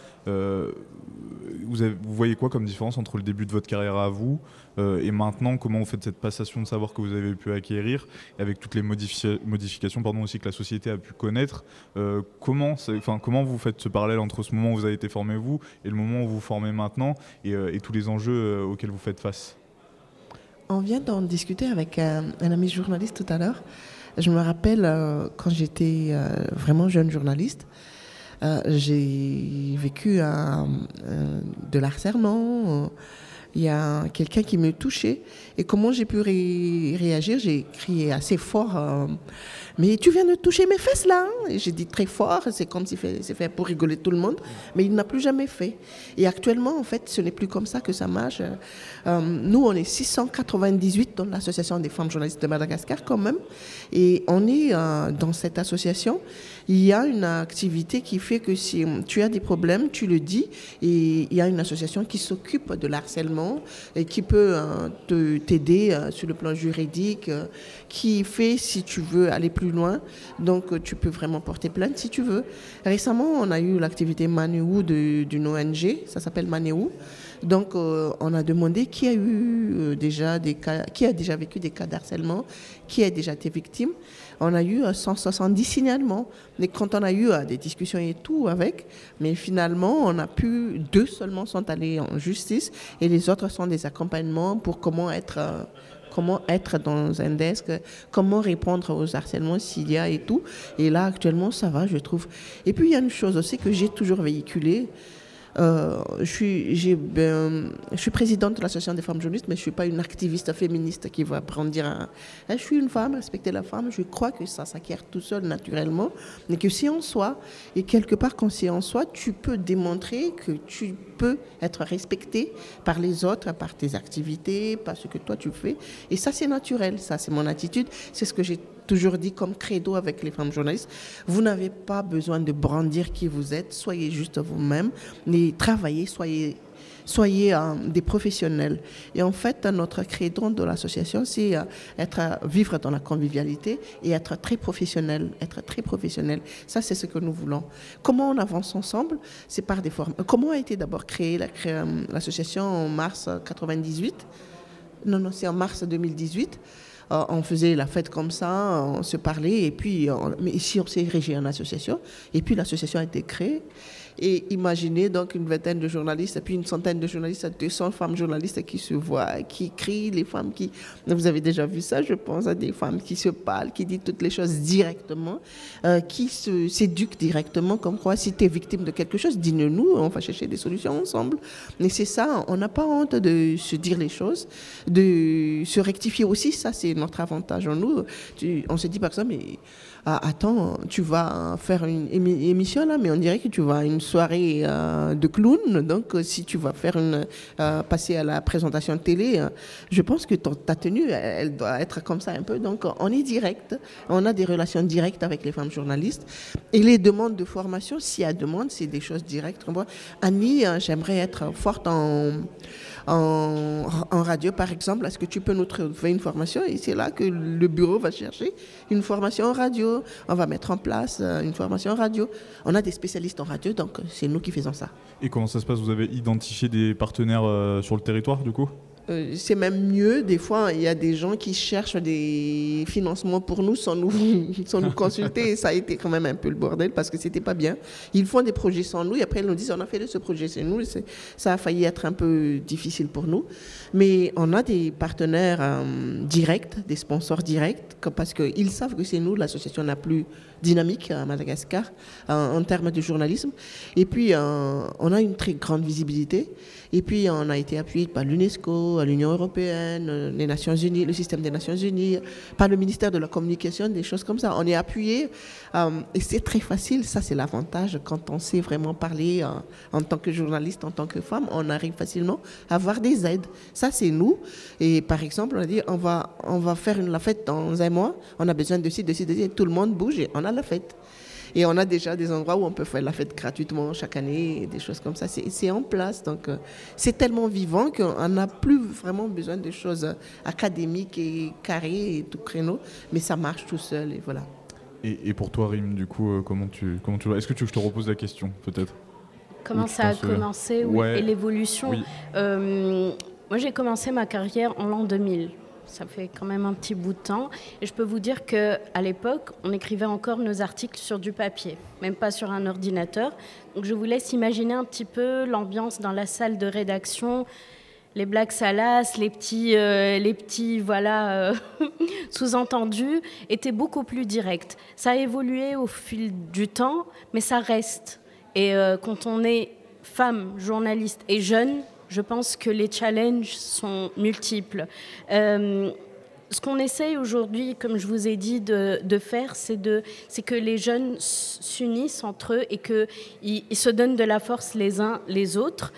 Vous voyez quoi comme différence entre le début de votre carrière à vous et maintenant ? Comment vous faites cette passation de savoir que vous avez pu acquérir, avec toutes les modifications aussi que la société a pu connaître ? Comment vous faites ce parallèle entre ce moment où vous avez été formé vous et le moment où vous vous formez maintenant et tous les enjeux auxquels vous faites face ? On vient d'en discuter avec un ami journaliste tout à l'heure. Je me rappelle quand j'étais vraiment jeune journaliste, j'ai vécu de l'harcèlement. Il y a quelqu'un qui me touchait. Et comment j'ai pu réagir ? J'ai crié assez fort. Mais tu viens de toucher mes fesses là, hein ? Et j'ai dit très fort, c'est comme si c'est fait pour rigoler tout le monde, mais il n'a plus jamais fait. Et actuellement, en fait, ce n'est plus comme ça que ça marche. Nous, on est 698 dans l'association des femmes journalistes de Madagascar quand même. Et on est dans cette association. Il y a une activité qui fait que si tu as des problèmes, tu le dis. Et il y a une association qui s'occupe de l'harcèlement et qui peut t'aider sur le plan juridique, qui fait, si tu veux aller plus loin, donc tu peux vraiment porter plainte si tu veux. Récemment, on a eu l'activité Manéou d'une ONG, ça s'appelle Manéou. Donc, on a demandé qui a eu qui a déjà vécu des cas d'harcèlement, qui a déjà été victime. On a eu 170 signalements. Mais quand on a eu des discussions et tout avec, mais finalement, on a pu, 2 seulement sont allés en justice et les autres sont des accompagnements pour comment être dans un desk, comment répondre aux harcèlements s'il y a et tout. Et là, actuellement, ça va, je trouve. Et puis, il y a une chose aussi que j'ai toujours véhiculée. Je suis présidente de l'association des femmes journalistes, mais je ne suis pas une activiste féministe qui va brandir je suis une femme, respecter la femme. Je crois que ça s'acquiert tout seul naturellement, mais que si en soi, et quelque part quand c'est en soi, tu peux démontrer que tu peux être respectée par les autres, par tes activités, par ce que toi tu fais. Et ça, c'est naturel, ça, c'est mon attitude. C'est ce que j'ai toujours dit comme credo avec les femmes journalistes. Vous n'avez pas besoin de brandir qui vous êtes, soyez juste vous-même, mais travaillez, soyez des professionnels. Et en fait, notre credo de l'association, c'est vivre dans la convivialité et être très professionnel. Ça, c'est ce que nous voulons. Comment on avance ensemble ? C'est par des formes. Comment a été d'abord créée l'association en mars 98 ? Non, c'est en mars 2018. on faisait la fête comme ça, on se parlait, et puis, mais ici, on s'est érigé en association, et puis l'association a été créée. Et imaginez donc une vingtaine de journalistes, et puis une centaine de journalistes, 200 femmes journalistes qui se voient, qui écrivent, les femmes qui... Vous avez déjà vu ça, je pense, à des femmes qui se parlent, qui disent toutes les choses directement, qui s'éduquent directement, comme quoi si tu es victime de quelque chose, dis-le-nous, on va chercher des solutions ensemble. Mais c'est ça, on n'a pas honte de se dire les choses, de se rectifier aussi, ça c'est notre avantage en nous. On se dit par exemple, mais, attends, tu vas faire une émission là, mais on dirait que tu vas à une soirée de clown, donc si tu vas faire passer à la présentation de télé, je pense que ta tenue, elle doit être comme ça un peu. Donc on est direct, on a des relations directes avec les femmes journalistes. Et les demandes de formation, s'il y a demande, c'est des choses directes. Annie, j'aimerais être forte en radio, par exemple. Est-ce que tu peux nous trouver une formation? Et c'est là que le bureau va chercher une formation en radio. On va mettre en place une formation en radio. On a des spécialistes en radio, donc c'est nous qui faisons ça. Et comment ça se passe? Vous avez identifié des partenaires sur le territoire, du coup? C'est même mieux. Des fois, il y a des gens qui cherchent des financements pour nous sans nous consulter. Et ça a été quand même un peu le bordel parce que c'était pas bien. Ils font des projets sans nous et après ils nous disent on a fait de ce projet c'est nous. Ça a failli être un peu difficile pour nous. Mais on a des partenaires directs, des sponsors directs parce qu'ils savent que c'est nous l'association la plus dynamique à Madagascar en termes de journalisme. Et puis, on a une très grande visibilité. Et puis, on a été appuyé par l'UNESCO, l'Union européenne, les Nations Unies, le système des Nations Unies, par le ministère de la Communication, des choses comme ça. On est appuyé et c'est très facile. Ça, c'est l'avantage quand on sait vraiment parler en tant que journaliste, en tant que femme. On arrive facilement à avoir des aides. Ça, c'est nous. Et par exemple, on a dit, on va faire la fête dans un mois. On a besoin de ci, de ci, de ci. Tout le monde bouge et on a la fête. Et on a déjà des endroits où on peut faire la fête gratuitement chaque année, des choses comme ça. C'est en place. Donc, c'est tellement vivant qu'on n'a plus vraiment besoin de choses académiques et carrées et tout créneau. Mais ça marche tout seul et voilà. Et pour toi, Rim, du coup, comment tu vois? Est-ce que tu veux que je te repose la question, peut-être? Comment ça a commencé et l'évolution. Oui. Moi, j'ai commencé ma carrière en l'an 2000. Ça fait quand même un petit bout de temps. Et je peux vous dire qu'à l'époque, on écrivait encore nos articles sur du papier, même pas sur un ordinateur. Donc je vous laisse imaginer un petit peu l'ambiance dans la salle de rédaction, les blagues salaces, les petits voilà, sous-entendus étaient beaucoup plus directs. Ça a évolué au fil du temps, mais ça reste. Et quand on est femme, journaliste et jeune, je pense que les challenges sont multiples. Ce qu'on essaye aujourd'hui, comme je vous ai dit, de faire, c'est que les jeunes s'unissent entre eux et qu'ils se donnent de la force les uns les autres.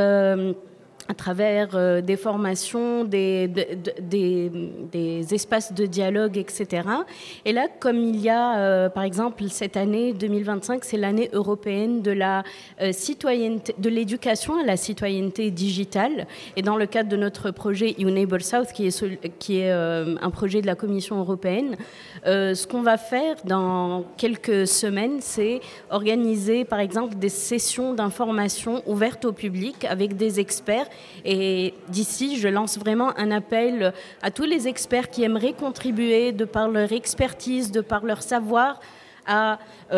À travers des formations, des espaces de dialogue, etc. Et là, comme il y a, par exemple, cette année 2025, c'est l'année européenne de la citoyenneté, de l'éducation à la citoyenneté digitale. Et dans le cadre de notre projet Enable South, qui est un projet de la Commission européenne, ce qu'on va faire dans quelques semaines, c'est organiser, par exemple, des sessions d'information ouvertes au public avec des experts. Et d'ici, je lance vraiment un appel à tous les experts qui aimeraient contribuer de par leur expertise, de par leur savoir, à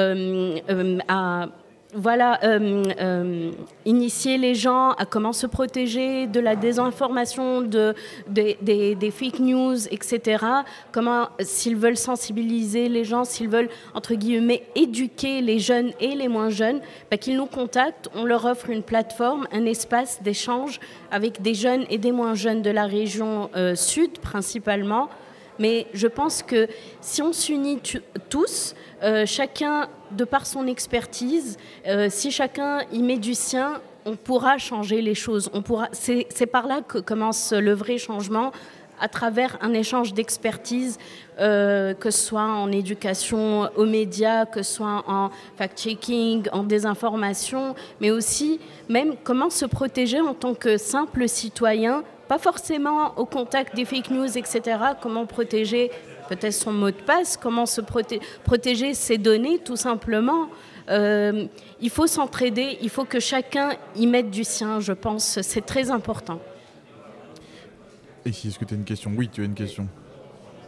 initier les gens à comment se protéger de la désinformation, des fake news, etc. Comment, s'ils veulent sensibiliser les gens, s'ils veulent, entre guillemets, éduquer les jeunes et les moins jeunes, qu'ils nous contactent. On leur offre une plateforme, un espace d'échange avec des jeunes et des moins jeunes de la région sud, principalement. Mais je pense que si on s'unit tous, chacun de par son expertise, si chacun y met du sien, on pourra changer les choses. C'est par là que commence le vrai changement, à travers un échange d'expertise, que ce soit en éducation aux médias, que ce soit en fact-checking, en désinformation, mais aussi même comment se protéger en tant que simple citoyen, pas forcément au contact des fake news, etc. Comment protéger peut-être son mot de passe, comment se protéger ses données, tout simplement. Il faut s'entraider, il faut que chacun y mette du sien, je pense. C'est très important. Et si, est-ce que tu as une question? Oui, tu as une question.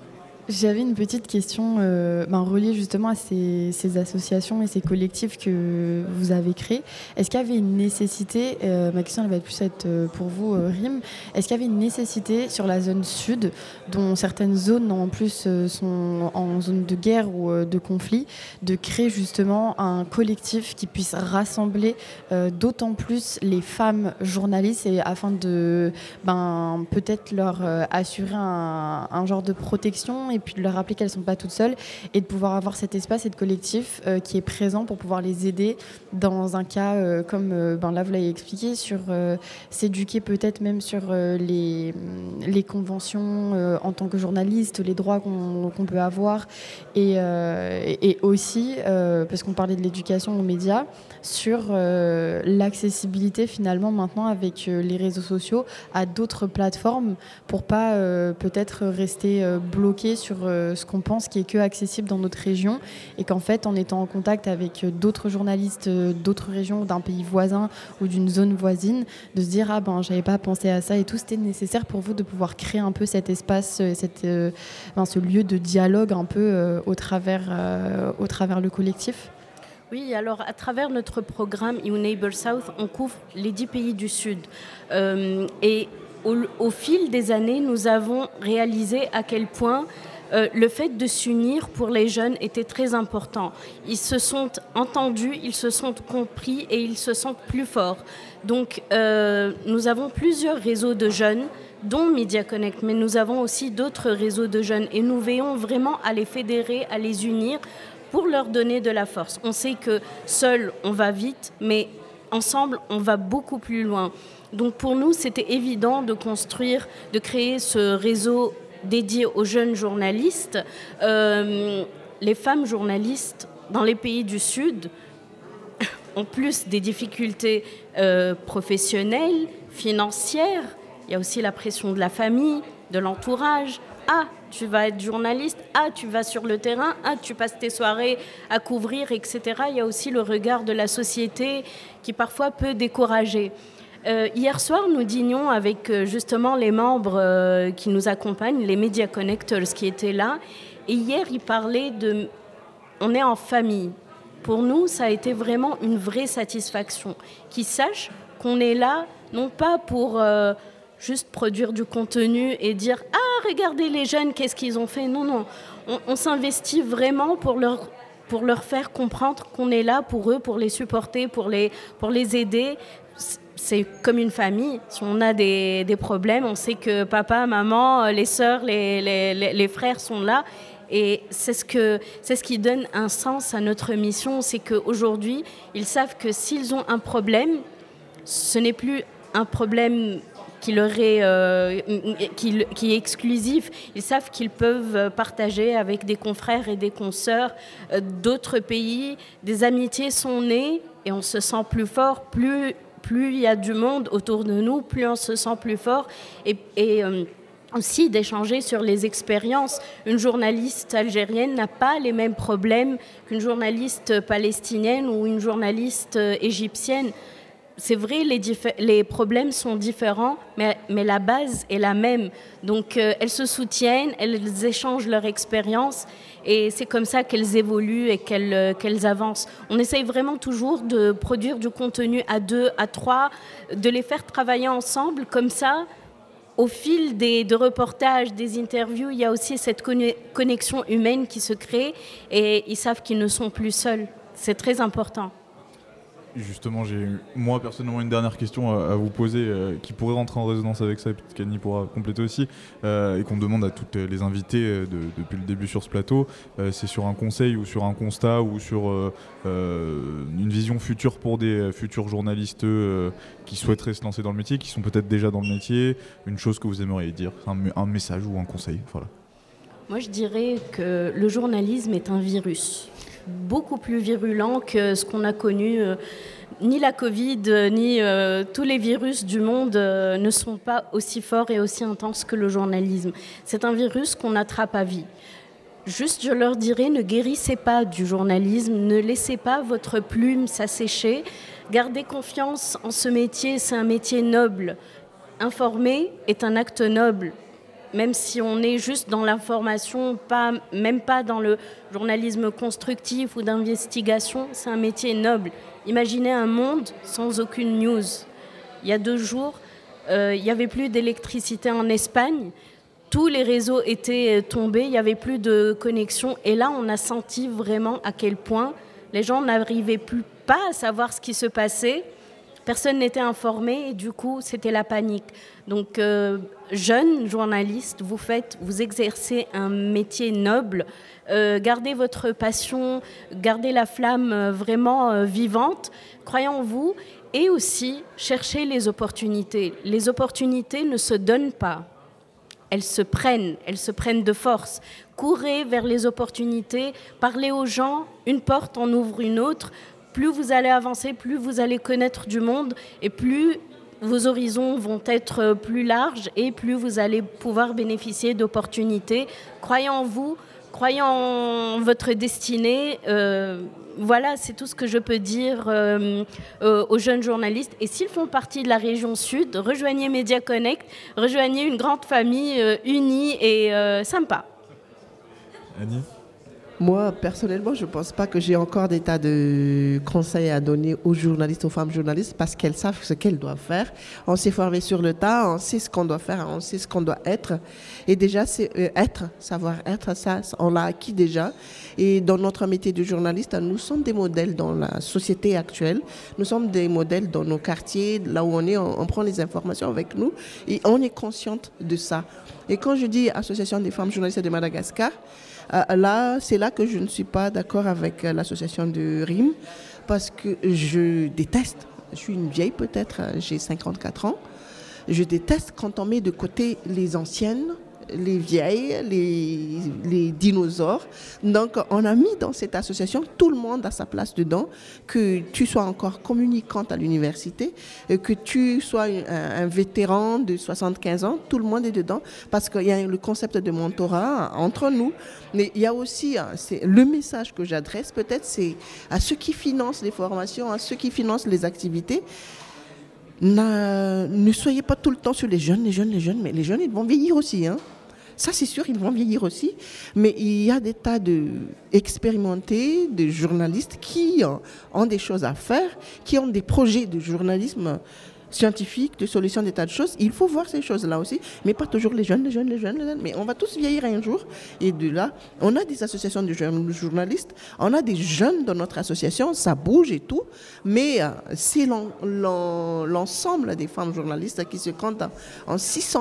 J'avais une petite question reliée justement à ces associations et ces collectifs que vous avez créés. Est-ce qu'il y avait une nécessité, ma question elle va plus être pour vous Rim, est-ce qu'il y avait une nécessité sur la zone sud, dont certaines zones en plus sont en zone de guerre ou de conflit, de créer justement un collectif qui puisse rassembler d'autant plus les femmes journalistes et afin de peut-être leur assurer un genre de protection et puis de leur rappeler qu'elles ne sont pas toutes seules et de pouvoir avoir cet espace et de collectif qui est présent pour pouvoir les aider dans un cas comme là vous l'avez expliqué, sur s'éduquer peut-être même sur les conventions en tant que journaliste, les droits qu'on peut avoir et aussi, parce qu'on parlait de l'éducation aux médias, sur l'accessibilité finalement maintenant avec les réseaux sociaux à d'autres plateformes pour pas peut-être rester bloqué sur ce qu'on pense qui est que accessible dans notre région et qu'en fait en étant en contact avec d'autres journalistes d'autres régions, d'un pays voisin ou d'une zone voisine, de se dire j'avais pas pensé à ça et tout, c'était nécessaire pour vous de pouvoir créer un peu cet espace, ce lieu de dialogue un peu au travers le collectif. Oui, alors à travers notre programme EU Neighbor South, on couvre les 10 pays du Sud. Et au fil des années, nous avons réalisé à quel point le fait de s'unir pour les jeunes était très important. Ils se sont entendus, ils se sont compris et ils se sentent plus forts. Donc nous avons plusieurs réseaux de jeunes, dont Media Connect, mais nous avons aussi d'autres réseaux de jeunes et nous veillons vraiment à les fédérer, à les unir pour leur donner de la force. On sait que seul on va vite, mais ensemble on va beaucoup plus loin. Donc pour nous, c'était évident de créer ce réseau dédié aux jeunes journalistes. Les femmes journalistes dans les pays du Sud ont plus des difficultés professionnelles, financières. Il y a aussi la pression de la famille, de l'entourage. Tu vas être journaliste, tu vas sur le terrain, tu passes tes soirées à couvrir, etc. Il y a aussi le regard de la société qui parfois peut décourager. Hier soir, nous dînions avec justement les membres qui nous accompagnent, les Media Connectors qui étaient là. Et hier, ils parlaient on est en famille. Pour nous, ça a été vraiment une vraie satisfaction. Qu'ils sachent qu'on est là, non pas pour juste produire du contenu et dire « regardez les jeunes, qu'est-ce qu'ils ont fait ?» Non. On s'investit vraiment pour leur faire comprendre qu'on est là pour eux, pour les supporter, pour les aider. C'est comme une famille. Si on a des problèmes, on sait que papa, maman, les sœurs, les frères sont là. Et c'est ce qui donne un sens à notre mission. C'est qu'aujourd'hui, ils savent que s'ils ont un problème, ce n'est plus un problème qui est exclusif. Ils savent qu'ils peuvent partager avec des confrères et des consoeurs d'autres pays. Des amitiés sont nées et on se sent plus fort. Plus il y a du monde autour de nous, plus on se sent plus fort. Et aussi d'échanger sur les expériences. Une journaliste algérienne n'a pas les mêmes problèmes qu'une journaliste palestinienne ou une journaliste égyptienne. C'est vrai, les problèmes sont différents, mais la base est la même. Donc, elles se soutiennent, elles échangent leur expérience et c'est comme ça qu'elles évoluent et qu'elles avancent. On essaye vraiment toujours de produire du contenu à 2, à 3, de les faire travailler ensemble. Comme ça, au fil de reportages, des interviews, il y a aussi cette connexion humaine qui se crée et ils savent qu'ils ne sont plus seuls. C'est très important. Justement, j'ai moi personnellement une dernière question à vous poser qui pourrait rentrer en résonance avec ça, et peut-être qu'Annie pourra compléter aussi, et qu'on demande à toutes les invitées depuis le début sur ce plateau. C'est sur un conseil ou sur un constat ou sur une vision future pour des futurs journalistes qui souhaiteraient se lancer dans le métier, qui sont peut-être déjà dans le métier, une chose que vous aimeriez dire, un message ou un conseil. Voilà. Moi, je dirais que le journalisme est un virus. Beaucoup plus virulent que ce qu'on a connu. Ni la Covid, ni tous les virus du monde ne sont pas aussi forts et aussi intenses que le journalisme. C'est un virus qu'on attrape à vie. Juste, je leur dirais, ne guérissez pas du journalisme, ne laissez pas votre plume s'assécher. Gardez confiance en ce métier, c'est un métier noble. Informer est un acte noble. même si on est juste dans l'information, même pas dans le journalisme constructif ou d'investigation, c'est un métier noble. Imaginez un monde sans aucune news. Il y a 2 jours, il n'y avait plus d'électricité en Espagne. Tous les réseaux étaient tombés, il n'y avait plus de connexion. Et là, on a senti vraiment à quel point les gens n'arrivaient plus pas à savoir ce qui se passait. Personne n'était informé et du coup, c'était la panique. Donc, jeunes journalistes, vous exercez un métier noble. Gardez votre passion, gardez la flamme vraiment vivante. Croyez en vous et aussi cherchez les opportunités. Les opportunités ne se donnent pas. Elles se prennent de force. Courez vers les opportunités, parlez aux gens, une porte en ouvre une autre. Plus vous allez avancer, plus vous allez connaître du monde et plus vos horizons vont être plus larges et plus vous allez pouvoir bénéficier d'opportunités. Croyez en vous, croyez en votre destinée. Voilà, c'est tout ce que je peux dire aux jeunes journalistes. Et s'ils font partie de la région sud, rejoignez Media Connect, rejoignez une grande famille unie et sympa. Annie ? Moi, personnellement, je ne pense pas que j'ai encore des tas de conseils à donner aux journalistes, aux femmes journalistes, parce qu'elles savent ce qu'elles doivent faire. On s'est formé sur le tas, on sait ce qu'on doit faire, on sait ce qu'on doit être. Et déjà, c'est savoir être, ça, on l'a acquis déjà. Et dans notre métier de journaliste, nous sommes des modèles dans la société actuelle. Nous sommes des modèles dans nos quartiers, là où on est, on prend les informations avec nous et on est consciente de ça. Et quand je dis Association des femmes journalistes de Madagascar, là, c'est là que je ne suis pas d'accord avec l'association de RIM parce que je déteste, je suis une vieille peut-être, j'ai 54 ans, je déteste quand on met de côté les anciennes, les vieilles, les dinosaures. Donc, on a mis dans cette association tout le monde à sa place dedans, que tu sois encore communicante à l'université, que tu sois un vétéran de 75 ans, tout le monde est dedans, parce qu'il y a le concept de mentorat entre nous. Mais il y a aussi, c'est le message que j'adresse, peut-être, c'est à ceux qui financent les formations, à ceux qui financent les activités. Ne soyez pas tout le temps sur les jeunes, mais les jeunes, ils vont vieillir aussi, hein. Ça, c'est sûr, ils vont vieillir aussi. Mais il y a des tas d'expérimentés, de journalistes qui ont des choses à faire, qui ont des projets de journalisme scientifique, de solution des tas de choses. Il faut voir ces choses-là aussi, mais pas toujours les jeunes. Mais on va tous vieillir un jour. Et de là, on a des associations de jeunes journalistes, on a des jeunes dans notre association, ça bouge et tout, mais c'est l'ensemble des femmes journalistes qui se comptent en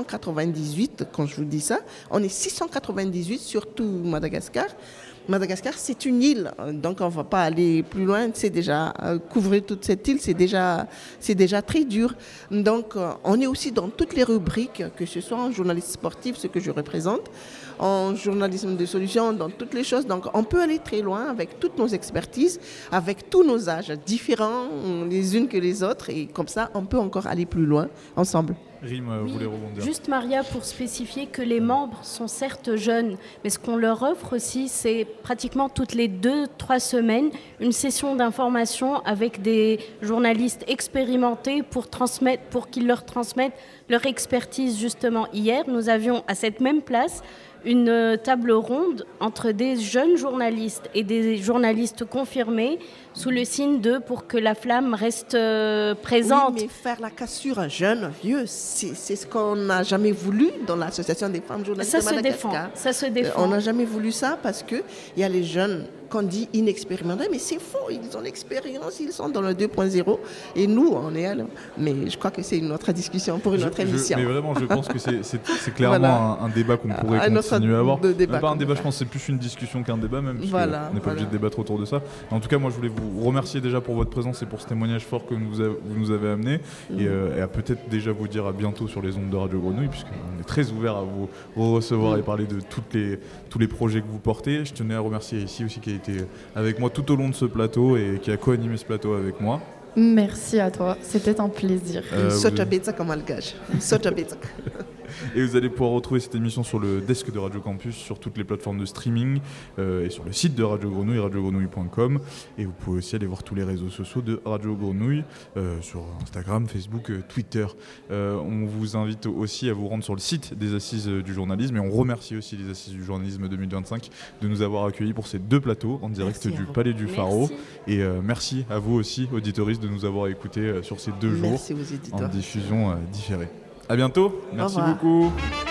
698, quand je vous dis ça. On est 698 sur tout Madagascar. Madagascar, c'est une île, donc on ne va pas aller plus loin. C'est déjà couvrir toute cette île, c'est déjà très dur. Donc on est aussi dans toutes les rubriques, que ce soit en journaliste sportif, ce que je représente, en journalisme de solution, dans toutes les choses. Donc on peut aller très loin avec toutes nos expertises, avec tous nos âges différents les unes que les autres, et comme ça on peut encore aller plus loin ensemble. Rim voulait rebondir. Juste Maria, pour spécifier que les membres sont certes jeunes, mais ce qu'on leur offre aussi, c'est pratiquement toutes les 2-3 semaines une session d'information avec des journalistes expérimentés pour qu'ils leur transmettent leur expertise. Justement, hier, nous avions à cette même place une table ronde entre des jeunes journalistes et des journalistes confirmés sous le signe de pour que la flamme reste présente. Oui, mais faire la cassure un jeune, vieux, c'est ce qu'on n'a jamais voulu dans l'association des femmes journalistes de Madagascar. Ça se défend. On n'a jamais voulu ça parce qu'il y a les jeunes qu'on dit inexpérimentés, mais c'est faux, ils ont l'expérience, ils sont dans le 2.0 et nous, on est à l'heure. Mais je crois que c'est une autre discussion pour une autre émission. Mais vraiment, je pense que c'est clairement voilà. un débat qu'on pourrait continuer à avoir. Pas un débat, je pense que c'est plus une discussion qu'un débat même, parce qu'on n'est pas obligé de débattre autour de ça. En tout cas, moi, je voulais vous remercier déjà pour votre présence et pour ce témoignage fort que vous nous avez amené, et à peut-être déjà vous dire à bientôt sur les ondes de Radio Grenouille, puisqu'on est très ouvert à vous recevoir et parler de tous les projets que vous portez. Je tenais à remercier ici aussi qui a été avec moi tout au long de ce plateau et qui a co-animé ce plateau avec moi. Merci à toi, c'était un plaisir. Sotabetsa comme malgache. Sotabetsa. Et vous allez pouvoir retrouver cette émission sur le desk de Radio Campus, sur toutes les plateformes de streaming et sur le site de Radio Grenouille, radiogrenouille.com. Et vous pouvez aussi aller voir tous les réseaux sociaux de Radio Grenouille, sur Instagram, Facebook, Twitter. On vous invite aussi à vous rendre sur le site des Assises du journalisme, et on remercie aussi les Assises du journalisme 2025 de nous avoir accueillis pour ces 2 plateaux en direct du Palais du Pharo. Et merci à vous aussi, auditoristes, de nous avoir écoutés sur ces 2 jours en diffusion différée. À bientôt, merci beaucoup.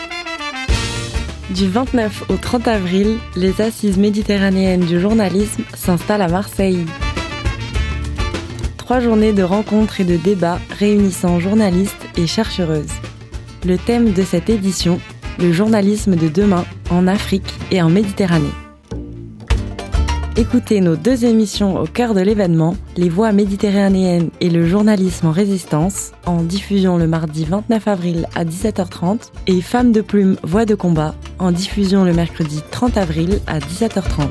Du 29 au 30 avril, les Assises méditerranéennes du journalisme s'installent à Marseille. 3 journées de rencontres et de débats réunissant journalistes et chercheuses. Le thème de cette édition, le journalisme de demain en Afrique et en Méditerranée. Écoutez nos 2 émissions au cœur de l'événement, les voix méditerranéennes et le journalisme en résistance, en diffusion le mardi 29 avril à 17h30, et Femmes de plume, voix de combat, en diffusion le mercredi 30 avril à 17h30.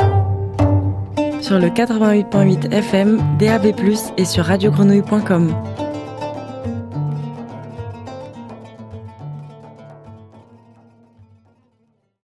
Sur le 88.8 FM, DAB+, et sur radiogrenouille.com.